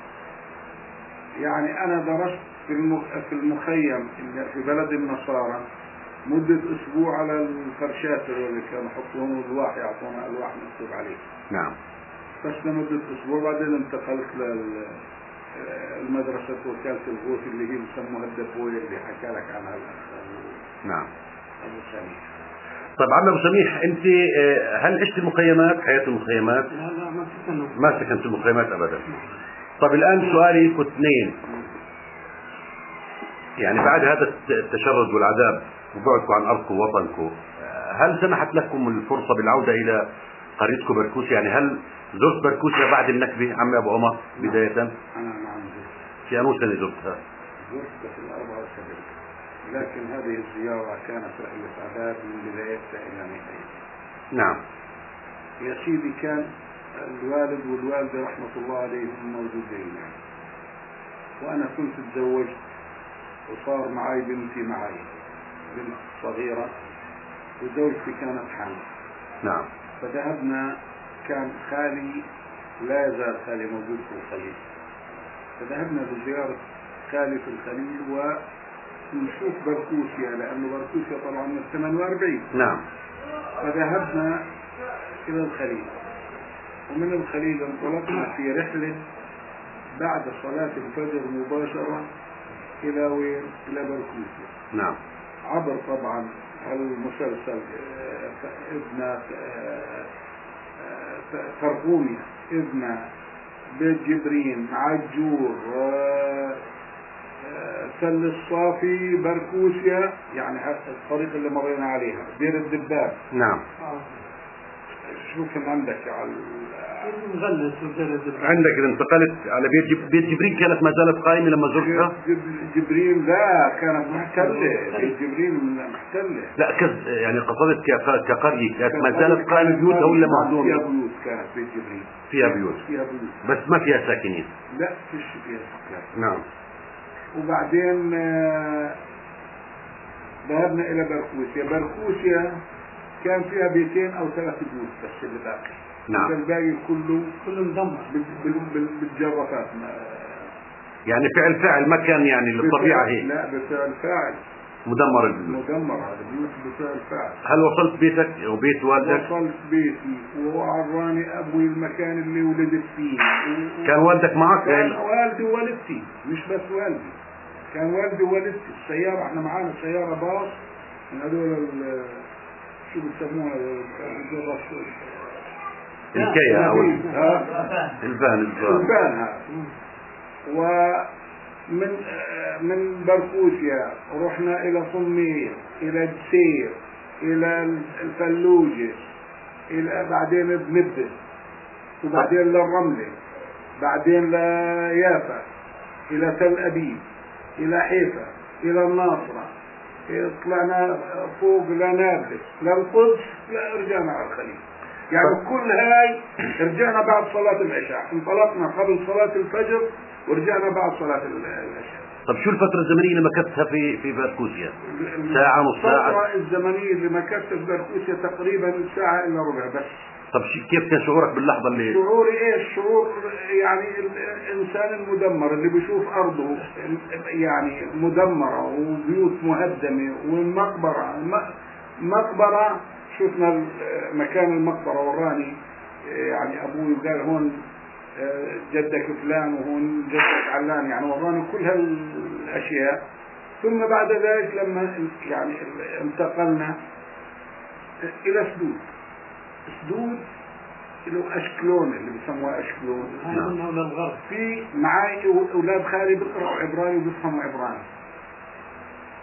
يعني انا درست في في المخيم في بلد النصارى مدة اسبوع على الفرشات اللي كانوا يحطون الواح، يعطونا الواح مكتوب عليه. نعم. بس لمدة اسبوع، بعدين انتقلت للمدرسة وكالة الغوث اللي هي بسموها الدبوية اللي حكى لك عنها. نعم. ابو سميح. طيب عم ابو سميح، انت هل عشت المخيمات، حياة المخيمات؟ لا لا ما سكنت. ما سكنت المخيمات ابدا. طب الان سؤالي لكم اثنين، يعني بعد هذا التشرد والعذاب وبعدكم عن ارضكم ووطنكم، هل سمحت لكم الفرصة بالعودة الى قريتكم بركوسيا؟ يعني هل زرت بركوسيا بعد النكبة عمي ابو عمر بداية؟ انا نعم زرت. في انو سنة زرتها؟ زرت في الأربعة وسبعين، لكن هذه الزيارة كانت رحلة عذاب من بدايتها إلى نهايتها. نعم. يا سيدي كان الوالد والوالدة رحمة الله عليهم موجودين، وأنا كنت تزوجت وصار معي بنتي معي بنت صغيرة، وزوجتي كانت حامل. نعم. فذهبنا، كان خالي لا يزال خالي موجود في الخليل، فذهبنا لزيارة خالي في الخليل ونشوف بركوسيا، لأنه بركوسيا طبعا من ثمانية وأربعين. نعم. فذهبنا إلى الخليل، ومن الخليل انطلقنا في رحلة بعد صلاة الفجر مباشرة إلى وين؟ إلى بركوسيا. نعم. عبر طبعا المسلسل ابن فرقوميا، ابن بيت جبرين، عجور، سل الصافي، بركوسيا، يعني هذا الطريق اللي مرينا عليها، دير الدباب. نعم. شو كان عندك على المغلس ودير الدباب؟ عندك إذا انتقلت على بيت جب... بيت جبرين كانت ما زالت قائمة لما زرتها؟ جب... جبرين لا، كانت محتلة. بيت جبرين محتلة. لا كز يعني قصدت ك... كقرية كانت ما زالت قائمة بيوتها ولا مهدومة؟ فيها بيوت، كانت بيت جبرين فيها بيوت. فيها بيوت بس ما فيها ساكنين. لا فيش فيها ساكنين. نعم. وبعدين ذهبنا إلى بركوسيا. بركوسيا كان فيها بيتين أو ثلاث بيوت بس اللي باقي. نعم. الباقي كله كله مدمر بالجرافات. يعني فعل فاعل ما كان يعني للطبيعة هي. لا بفعل فاعل مدمر البيوت. مدمر هذا البيوت بفعل فاعل. هل وصلت بيتك أو بيت والدك؟ وصلت بيتي وعراني أبوي المكان اللي ولدت فيه. و... كان والدك معك؟ كان والدي ووالدتي، مش بس والدي، كان والدي ووالدتي. السيارة احنا معانا سيارة باص من هذول شو بتسموها الكيا أو الفان الفان الفان هذا. ومن من بركوسيا رحنا إلى صمير، إلى جسير، إلى الفلوجة، إلى بعدين بندس، وبعدين للرملة، بعدين ليافا، إلى تل أبيب، إلى حيفا، إلى الناصرة، طلعنا فوق لنابلس، للقدس، لا رجعنا على الخليل. يعني كل هاي رجعنا بعد صلاة العشاء، انطلقنا قبل صلاة الفجر ورجعنا بعد صلاة العشاء. طب شو الفترة الزمنية اللي مكثتها في في بركوسيا؟ ساعة نص ساعة؟ الفترة الزمنية اللي مكثت في بركوسيا تقريبا ساعة إلا ربع بس. طب كيف كان شعورك باللحظة اللي؟ شعوري ايش؟ شعور يعني الانسان المدمر اللي بيشوف ارضه يعني مدمرة وبيوت مهدمة والمقبرة مقبرة. شفنا مكان المقبرة وراني يعني ابوي قال هون جدك فلان وهون جدك علان، يعني وراني كل هالاشياء. ثم بعد ذلك لما يعني انتقلنا الى سدود. سدود له أشكلون اللي بيسموها أشكلون. هذا من الغرب. في معاي أولاد خالي بيقرأوا عبراني وبيفهموا عبراني.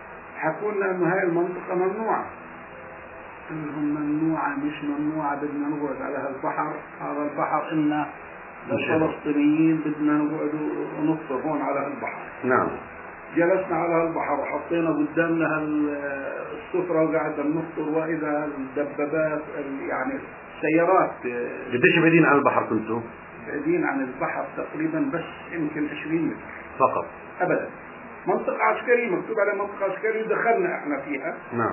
حكوا لنا انه هاي المنطقة ممنوعة. انهم ممنوعة مش ممنوعة، بدنا نقعد على هالبحر، هذا البحر إنا للفلسطينيين بدنا نقعد ونفطر هون على هالبحر. نعم. جلسنا على هالبحر وحطينا قدامنا هالسفرة وقعدنا نفطر، وإذا الدبابات يعني سيارات. قديش بعيدين عن البحر كنتوا؟ بعيدين عن البحر تقريبا بس يمكن عشرين متر فقط. أبدا. منطقة عسكرية، مكتوب على منطقة عسكرية، ودخلنا احنا فيها. نعم.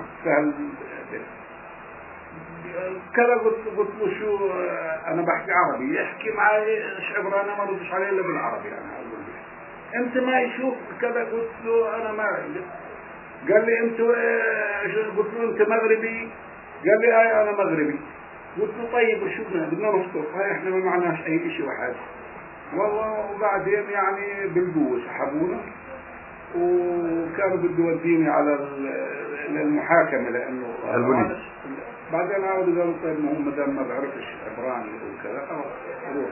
كذا قلت قلت له شو انا بحكي عربي، يحكي معي ايش عبراني ما ردش عليه الا بالعربي. انا اقول له انت ما يشوف كذا، قلت له انا ما. قال لي انت قلت له انت مغربي؟ قال لي اي انا مغربي. قلت له طيب وشو بدنا بدنا نفطر، هاي احنا ما معناش اي شيء وحاجه والله. وبعدين يعني بالقوه سحبونا، وكانوا بده يوديني على المحاكمه لانه البوليس. بعدين عاودوا قالوا طيب ما هو ما دام ما بعرفش عبراني وكذا خلاص روح.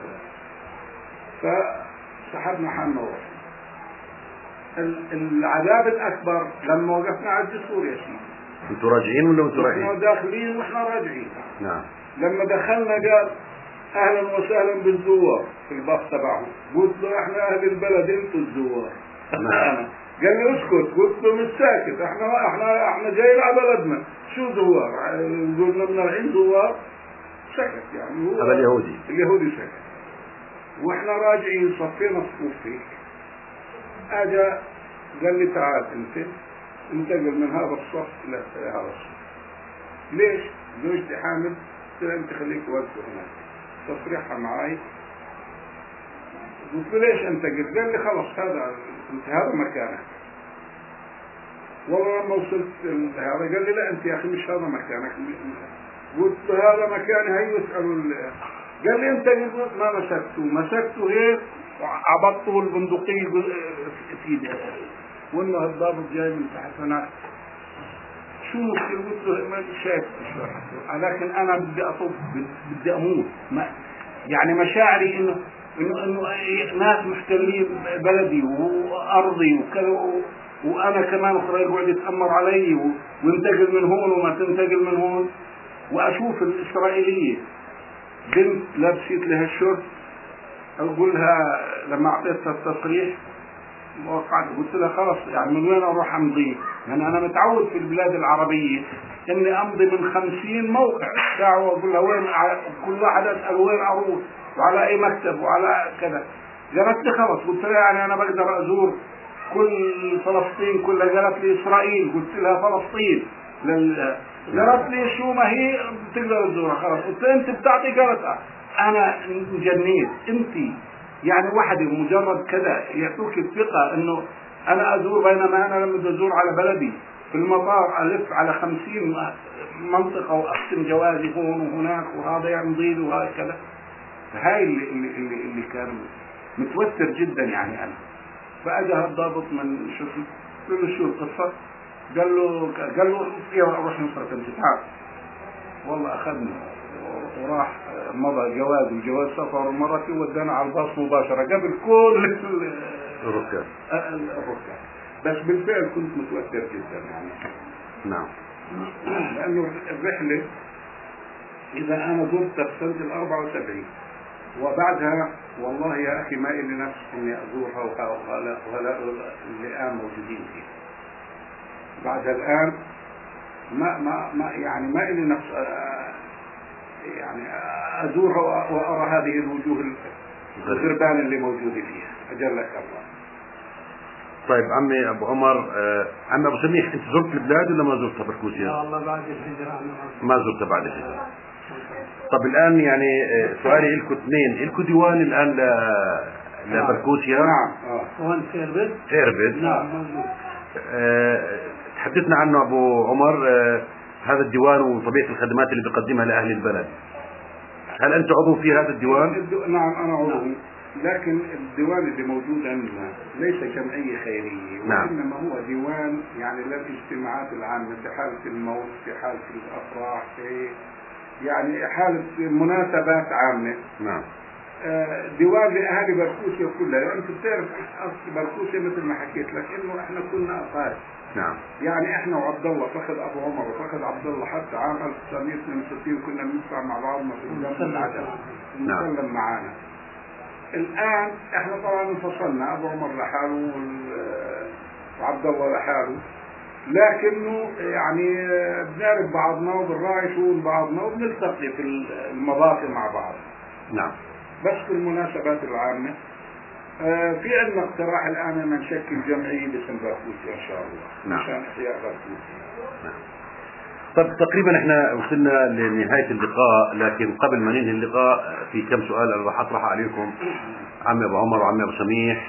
فسحبنا حالنا ورحنا. العذاب الاكبر لما وقفنا على الجسور يا سيدي. انتوا راجعين ولا انتوا رايحين؟ احنا داخلين واحنا راجعين. نعم. لما دخلنا قال اهلا وسهلا بالزوار في الباص تبعهم. قلت له احنا اهل البلد انتوا الزوار. نعم. قال لي اسكت. قلت له مش ساكت، احنا احنا احنا جايين على بلدنا. شو زوار؟ قلنا من الحين زوار. سكت يعني هو هذا اليهودي. اليهودي سكت. واحنا راجعين صفينا صفوف فيك. اجا قال لي تعال انت انتقل من هذا الصف لهذا الصف. ليش؟ زوجتي حامل. قلت له انت خليك واقف هناك. تصريحها معي. قلت له ليش انتقل؟ قال لي خلص هذا انت هذا مكانك. والله لما وصلت هذا قال لي لا انت يا اخي مش هذا مكانك. قلت له هذا مكاني. هي يسألوا. قال لي انت ما مسكته مسكته هيك عبطته البندقية في ايدي وانه الضابط جاي من تحت هناك. شو مشكلة؟ قلت له ما شايف لكن انا بدي اطب بدي اموت. ما يعني مشاعري انه انه انه ناس محتلين بلدي وارضي وكذا، وانا كمان اخرى يقعد يتامر علي وينتقل من هون وما تنتقل من هون. واشوف الاسرائيليه بنت لابسه لها الشورت، اقول لها لما اعطيتها التصريح وقعت قلت لها خلاص يعني من وين اروح امضي؟ يعني انا متعود في البلاد العربيه اني امضي من خمسين موقع ساعه واقول لها وين، كل واحد اسال وين اروح وعلى اي مكتب وعلى كذا. قالت لي خلاص. قلت لها يعني انا بقدر ازور كل فلسطين كلها؟ قالت لي اسرائيل. قلت لها فلسطين لل... قالت لي شو ما هي بتقدر تزورها خلاص. قلت لها انت بتعطي؟ قالت انا جنيت. انت يعني واحد مجرد كذا يعطوك الثقه انه انا ازور، بينما انا لما ازور على بلدي في المطار الف على خمسين منطقه واختم جوازي هون وهناك وهذا يمضي له وهكذا. فهاي اللي اللي اللي, اللي كان متوتر جدا يعني انا. فاجى الضابط من شو قال له شو القصه؟ قال له قال له يلا روح نصرة انت تعال. والله اخذني وراح مضى جواز وجواز سفر مرتي ودانا على الباص مباشرة قبل كل الركاب. الركاب. بس بالفعل كنت متوتر جدا يعني. نعم. لأنه الرحلة إذا أنا زرتها في سنة الأربعة وسبعين وبعدها والله يا أخي ما إلي نفس إني أزورها وهؤلاء اللي الآن موجودين فيها. بعد الآن ما ما ما يعني ما إلي نفس يعني أزورها وأرى هذه الوجوه الغربان اللي موجودة فيها. أجلك الله. طيب عمي أبو عمر، آه عمي أبو سميح، أنت زرت البلاد ولا ما زرتها بركوسيا؟ لا والله بعد الهجرة. ما زرتها بعد الهجرة. طب الآن يعني آه سؤالي لكم اثنين، لكم ديوان الآن ل لبركوسيا؟ نعم. وين في إربد؟ في إربد. نعم موجود. آه تحدثنا عنه أبو عمر. آه هذا الديوان وطبيعة الخدمات اللي بيقدمها لأهل البلد. هل أنت عضو في هذا الديوان؟ نعم أنا عضو. لكن الديوان اللي موجود عندنا ليس جمعية خيرية. نعم. وإنما هو ديوان يعني للاجتماعات العامة في حالة الموت، في حالة الأفراح، في يعني حالة مناسبات عامة. نعم. ديوان لأهالي بركوسيا كلها، لأن أنت بتعرف أصل بركوسيا مثل ما حكيت لك إنه إحنا كنا أصهار. نعم. يعني إحنا وعبد الله فخذ أبو عمر وفخذ عبد الله حتى عام ألف وتسعمية واثنين وستين كنا بندفع مع بعضنا في الجنب العدل ونسلم معانا. الآن إحنا طبعا انفصلنا، أبو عمر لحاله وعبد الله لحاله، لكنه يعني بنعرف بعضنا وبنراعي شؤون بعضنا وبنلتقي في المضاقي مع بعض. نعم. بس في المناسبات العامة في عندنا اقتراح الآن أن نشكل جمعية باسم بركوسيا إن شاء الله. نعم. مشان إحياء بركوسيا. نعم. طب تقريبا احنا وصلنا لنهاية اللقاء، لكن قبل ما ننهي اللقاء في كم سؤال انا راح اطرحها عليكم عمي ابو عمر وعمي ابو سميح،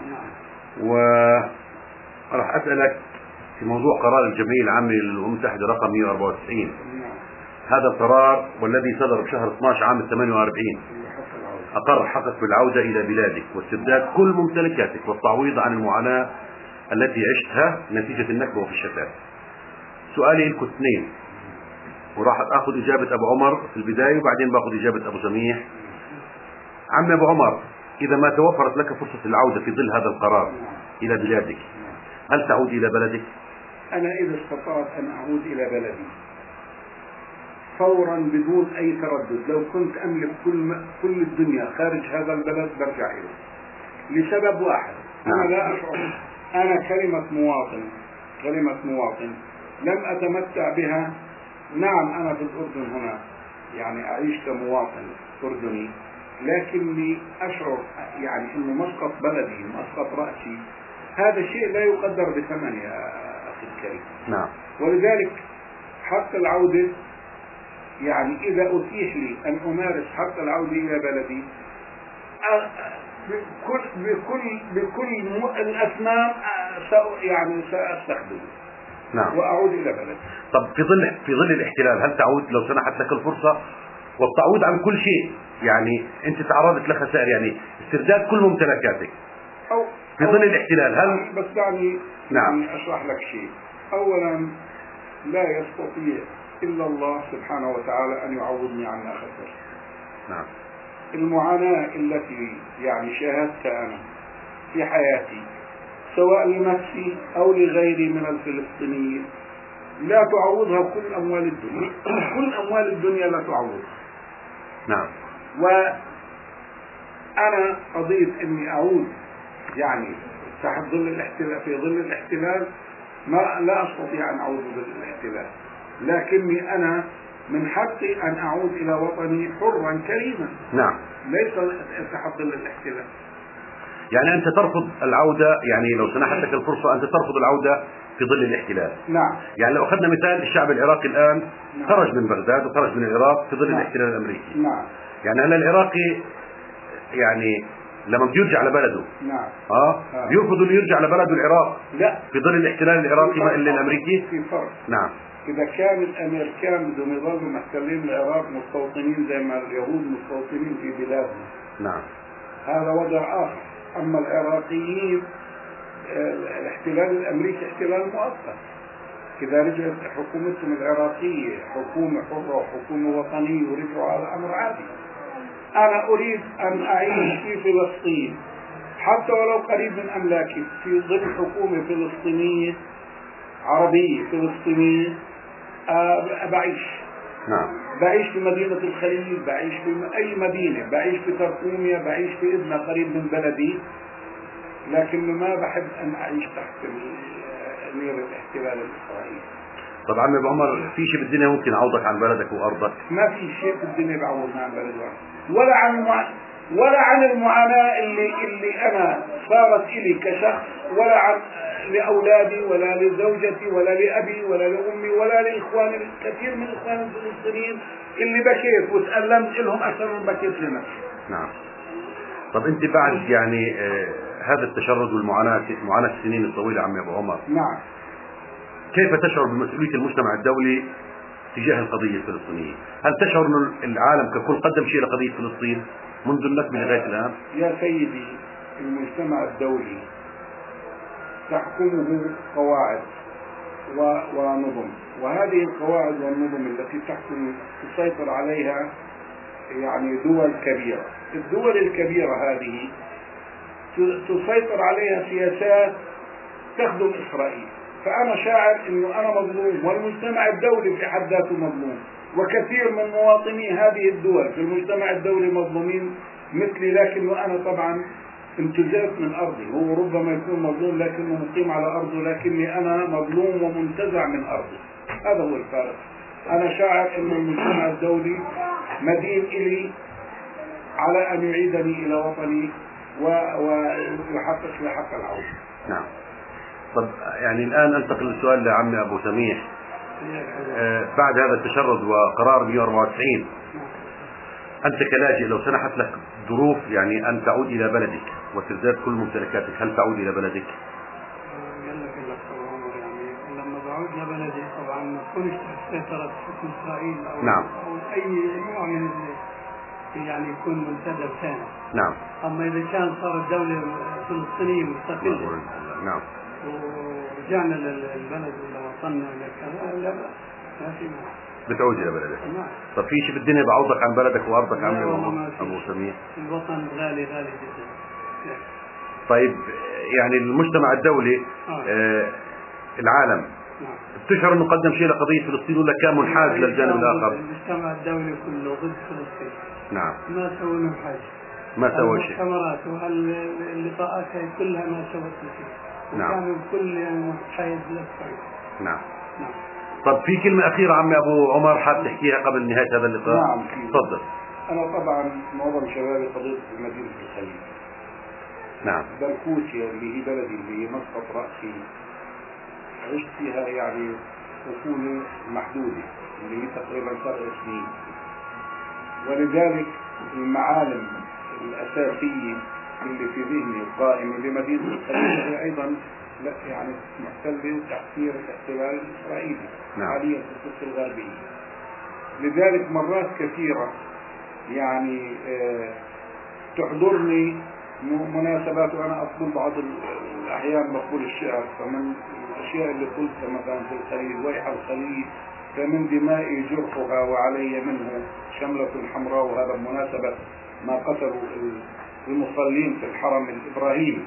وراح اسألك في موضوع قرار الجمعية العامة للأمم المتحدة رقم مئة وأربعة وتسعين. هذا القرار والذي صدر بشهر اثني عشر عام ثمانية وأربعين أقر حقك بالعودة إلى بلادك واسترداد كل ممتلكاتك والتعويض عن المعاناة التي عشتها نتيجة النكبة وفي الشتات. سؤالي لكم اثنين، وراح اخذ اجابة ابو عمر في البداية وبعدين باخذ اجابة ابو سميح. عمي ابو عمر، اذا ما توفرت لك فرصة العودة في ظل هذا القرار الى بلادك، هل تعود الى بلدك؟ انا اذا استطعت ان اعود الى بلدي فورا بدون اي تردد، لو كنت املك كل كل الدنيا خارج هذا البلد برجع اليه، لسبب واحد. انا لا اشعر، انا كلمة مواطن كلمة مواطن لم أتمتع بها. نعم أنا في الأردن هنا يعني أعيش كمواطن أردني، لكني أشعر يعني أنه مسقط بلدي مسقط رأسي هذا شيء لا يقدر بثمن يا أخي الكريم. نعم. ولذلك حق العودة يعني إذا أتيح لي أن أمارس حق العودة إلى بلدي بكل بكل بكل الأثمان يعني سأستخدمه. نعم. وأعود إلى بلدي. طب في ظل في ظل الاحتلال هل تعود لو سنحت لك الفرصة والتعويض عن كل شيء؟ يعني أنت تعرضت لخسائر، يعني استرداد كل ممتلكاتك أو في ظل الاحتلال هل؟ بس دعني نعم. يعني أشرح لك شيء. أولا لا يستطيع إلا الله سبحانه وتعالى أن يعوضني عن ما خسرت. نعم. المعاناة التي يعني شاهدتها أنا في حياتي سواء لنفسي أو لغيري من الفلسطينيين لا تعوضها كل أموال الدنيا. كل أموال الدنيا لا تعوضها. نعم. وأنا قضيت أني أعود يعني تحت ظل الاحتلال في ظل الاحتلال ما لا أستطيع أن أعود ظل الاحتلال، لكني أنا من حقي أن أعود إلى وطني حرا كريما. نعم. ليس تحت ظل الاحتلال. يعني أنت ترفض العودة، يعني لو سنحت لك الفرصة أنت ترفض العودة في ظل الاحتلال. نعم. يعني لو أخذنا مثال الشعب العراقي الآن نعم. خرج من بغداد وخرج من العراق في ظل نعم. الاحتلال الأمريكي. نعم. يعني هلا العراقي يعني لما بده يرجع لبلده نعم. اه, آه. بيرفض انه يرجع لبلده العراق لا في ظل الاحتلال العراقي ما الا الامريكي. في فرق. نعم. إذا كان الأمريكان بدهم يظلوا محتلين العراق مستوطنين زي ما اليهود مستوطنين في بلادهم. نعم. هذا وضع آخر. أما العراقيين الاحتلال الأمريكي احتلال مؤقت. إذا رجعت حكومتهم العراقية حكومة حرة وحكومة وطنية ورجعوا على أمر عادي. أنا أريد أن أعيش في فلسطين حتى ولو قريب من أملاكي في ظل حكومة فلسطينية عربية فلسطينية. أه بعيش. نعم. بعيش في مدينة الخليل، بعيش في أي مدينة، بعيش في تركوميا، بعيش في إدنا قريب من بلدي، لكن ما بحب أن أعيش تحت نير الاحتلال الإسرائيلي. طب عمي ابو عمر في شيء بالدنيا ممكن يعوضك عن بلدك وأرضك؟ ما في شيء في الدنيا بيعوضني عن بلدي ولا عن المع... ولا عن المعاناة اللي اللي أنا صارت إلي كشخص، ولا عن لأولادي ولا لزوجتي ولا لأبي ولا لأمي ولا لإخواني كثير من إخواني الفلسطينيين اللي بكيت وتألمت لهم أكثر من بكيت لنفسي. نعم. طب أنت بعد يعني آه هذا التشرد والمعاناة معاناة السنين الطويلة عمي أبو عمر، نعم، كيف تشعر بمسؤولية المجتمع الدولي تجاه القضية الفلسطينية؟ هل تشعر أن العالم ككل قدم شيء لقضية فلسطين منذ النكبة لغاية الآن؟ يا سيدي، المجتمع الدولي تحكمه قواعد ونظم، وهذه القواعد والنظم التي تحكم تسيطر عليها يعني دول كبيرة. الدول الكبيرة هذه تسيطر عليها سياسات تخدم إسرائيل، فأنا شاعر أنه أنا مظلوم والمجتمع الدولي في حد ذاته مظلوم، وكثير من مواطني هذه الدول في المجتمع الدولي مظلومين مثلي، لكنه أنا طبعا انتزعت من أرضي. هو ربما يكون مظلوم لكنه مقيم على أرضه، لكني أنا مظلوم ومنتزع من أرضي. هذا هو الفارق. أنا شاعر أن المجتمع الدولي مدين إلي على أن يعيدني إلى وطني ويحقق لي حق العودة. نعم. طب يعني الآن أنتقل للسؤال لعمي أبو سميح. آه بعد هذا التشرد وقرار مئة وأربعة وتسعين، أنت كلاجئ لو سنحت لك ظروف يعني أن تعود إلى بلدك وتزداد كل ممتلكاتك، هل تعود إلى بلدك؟ يعني لما بعود لبلدي طبعا ما تكونش تحت سيطرة حكم إسرائيل أو, نعم. أو أي نوع من يعني يكون منتدب ثاني. نعم. أما إذا كان صارت دولة فلسطينية مستقلة نعم ورجعنا للبلد ولا وطننا ولا كذا، لا ما في معنى. بتعود إلى بلدك. نعم. طب في شيء بالدنيا بعوضك عن بلدك وأرضك عمي أبو, أبو سميح؟ الوطن غالي غالي جدا. طيب يعني المجتمع الدولي آه. آه العالم نعم. بتشعر انه قدم شيء لقضيه فلسطين ولا كان منحاز للجانب الاخر؟ المجتمع الدولي كله ضد فلسطين. نعم. ما سووا لهم حاجه. ما سووا شيء. المؤتمرات واللقاءات هي كلها ما سوت شيء. نعم. وكانوا الكل متحيز للصعيد. نعم. نعم. طب في كلمه اخيره عمي ابو عمر حاب تحكيها قبل نهايه هذا اللقاء؟ نعم. تفضل. انا طبعا معظم شبابي قضيت في مدينه الخليل. نعم. بلكوسيا اللي هي بلدي اللي هي مسقط راسي عشت فيها يعني طفولة محدودة اللي هي تقريبا سبع سنين، ولذلك المعالم الأساسية اللي في ذهني القائمة بمدينة الخليل هي أيضا لا يعني محتلة وتحسير الاحتلال الإسرائيلي حاليا في الضفة الغربية. لذلك مرات كثيرة يعني اه تحضرني مناسبات وأنا أقول بعض الأحيان بقول الشعر، فمن الأشياء اللي قلتها مثلا في الخليل: ويح الخليل فمن دمائي جرحها وعلي منه شملة حمراء، وهذا بمناسبة ما قتلوا المصلين في الحرم الإبراهيمي.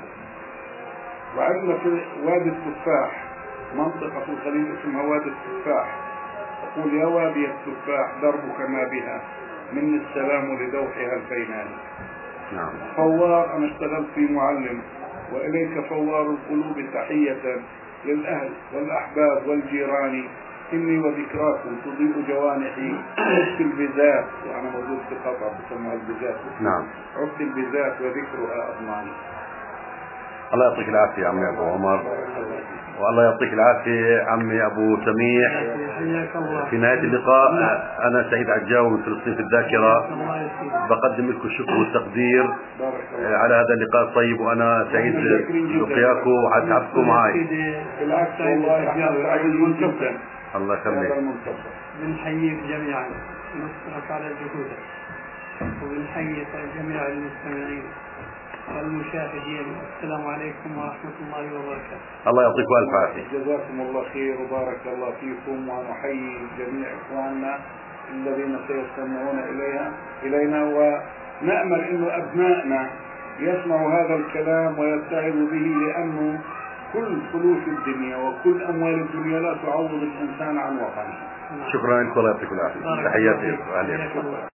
وعندنا في وادي التفاح منطقة في الخليل اسمها وادي التفاح، أقول: يا وادي التفاح دربك ما بها من السلام لدوحها الفينان. نعم. فوار أنا اشتغلت في معلم، وإليك فوار القلوب تحية للأهل والأحباب والجيران، إني وذكراكم تضيء جوانحي. عدت البذات، وأنا موجود في قطر بسموها البذات. نعم. عدت البذات وذكرها أضماني. الله يعطيك العافية عمي أبو عمر، والله يعطيك العافية عمي أبو سميح. في نهاية اللقاء أنا سعيد عجاوي من فلسطين في الذاكرة، بقدم لكم الشكر والتقدير على هذا اللقاء الطيب، وأنا سعيد بلقياكم وحتعبكم معي. بالعكس والله جدا. الله يخليك. بنحييك جميعا، نشكرك على جهودك، وبنحيي جميع المستمعين والمشاهدين. السلام عليكم ورحمة الله وبركاته. الله يعطيكم ألف عافية. جزاكم الله خير وبارك الله فيكم، ونحيي جميع إخواننا الذين سيستمعون إليها إلينا، ونأمل أن أبنائنا يسمعوا هذا الكلام ويتعظوا به، لأنه كل فلوس الدنيا وكل أموال الدنيا لا تعوض الإنسان عن وطنه. شكرا لكم، الله يعطيكم العافية. تحياتي.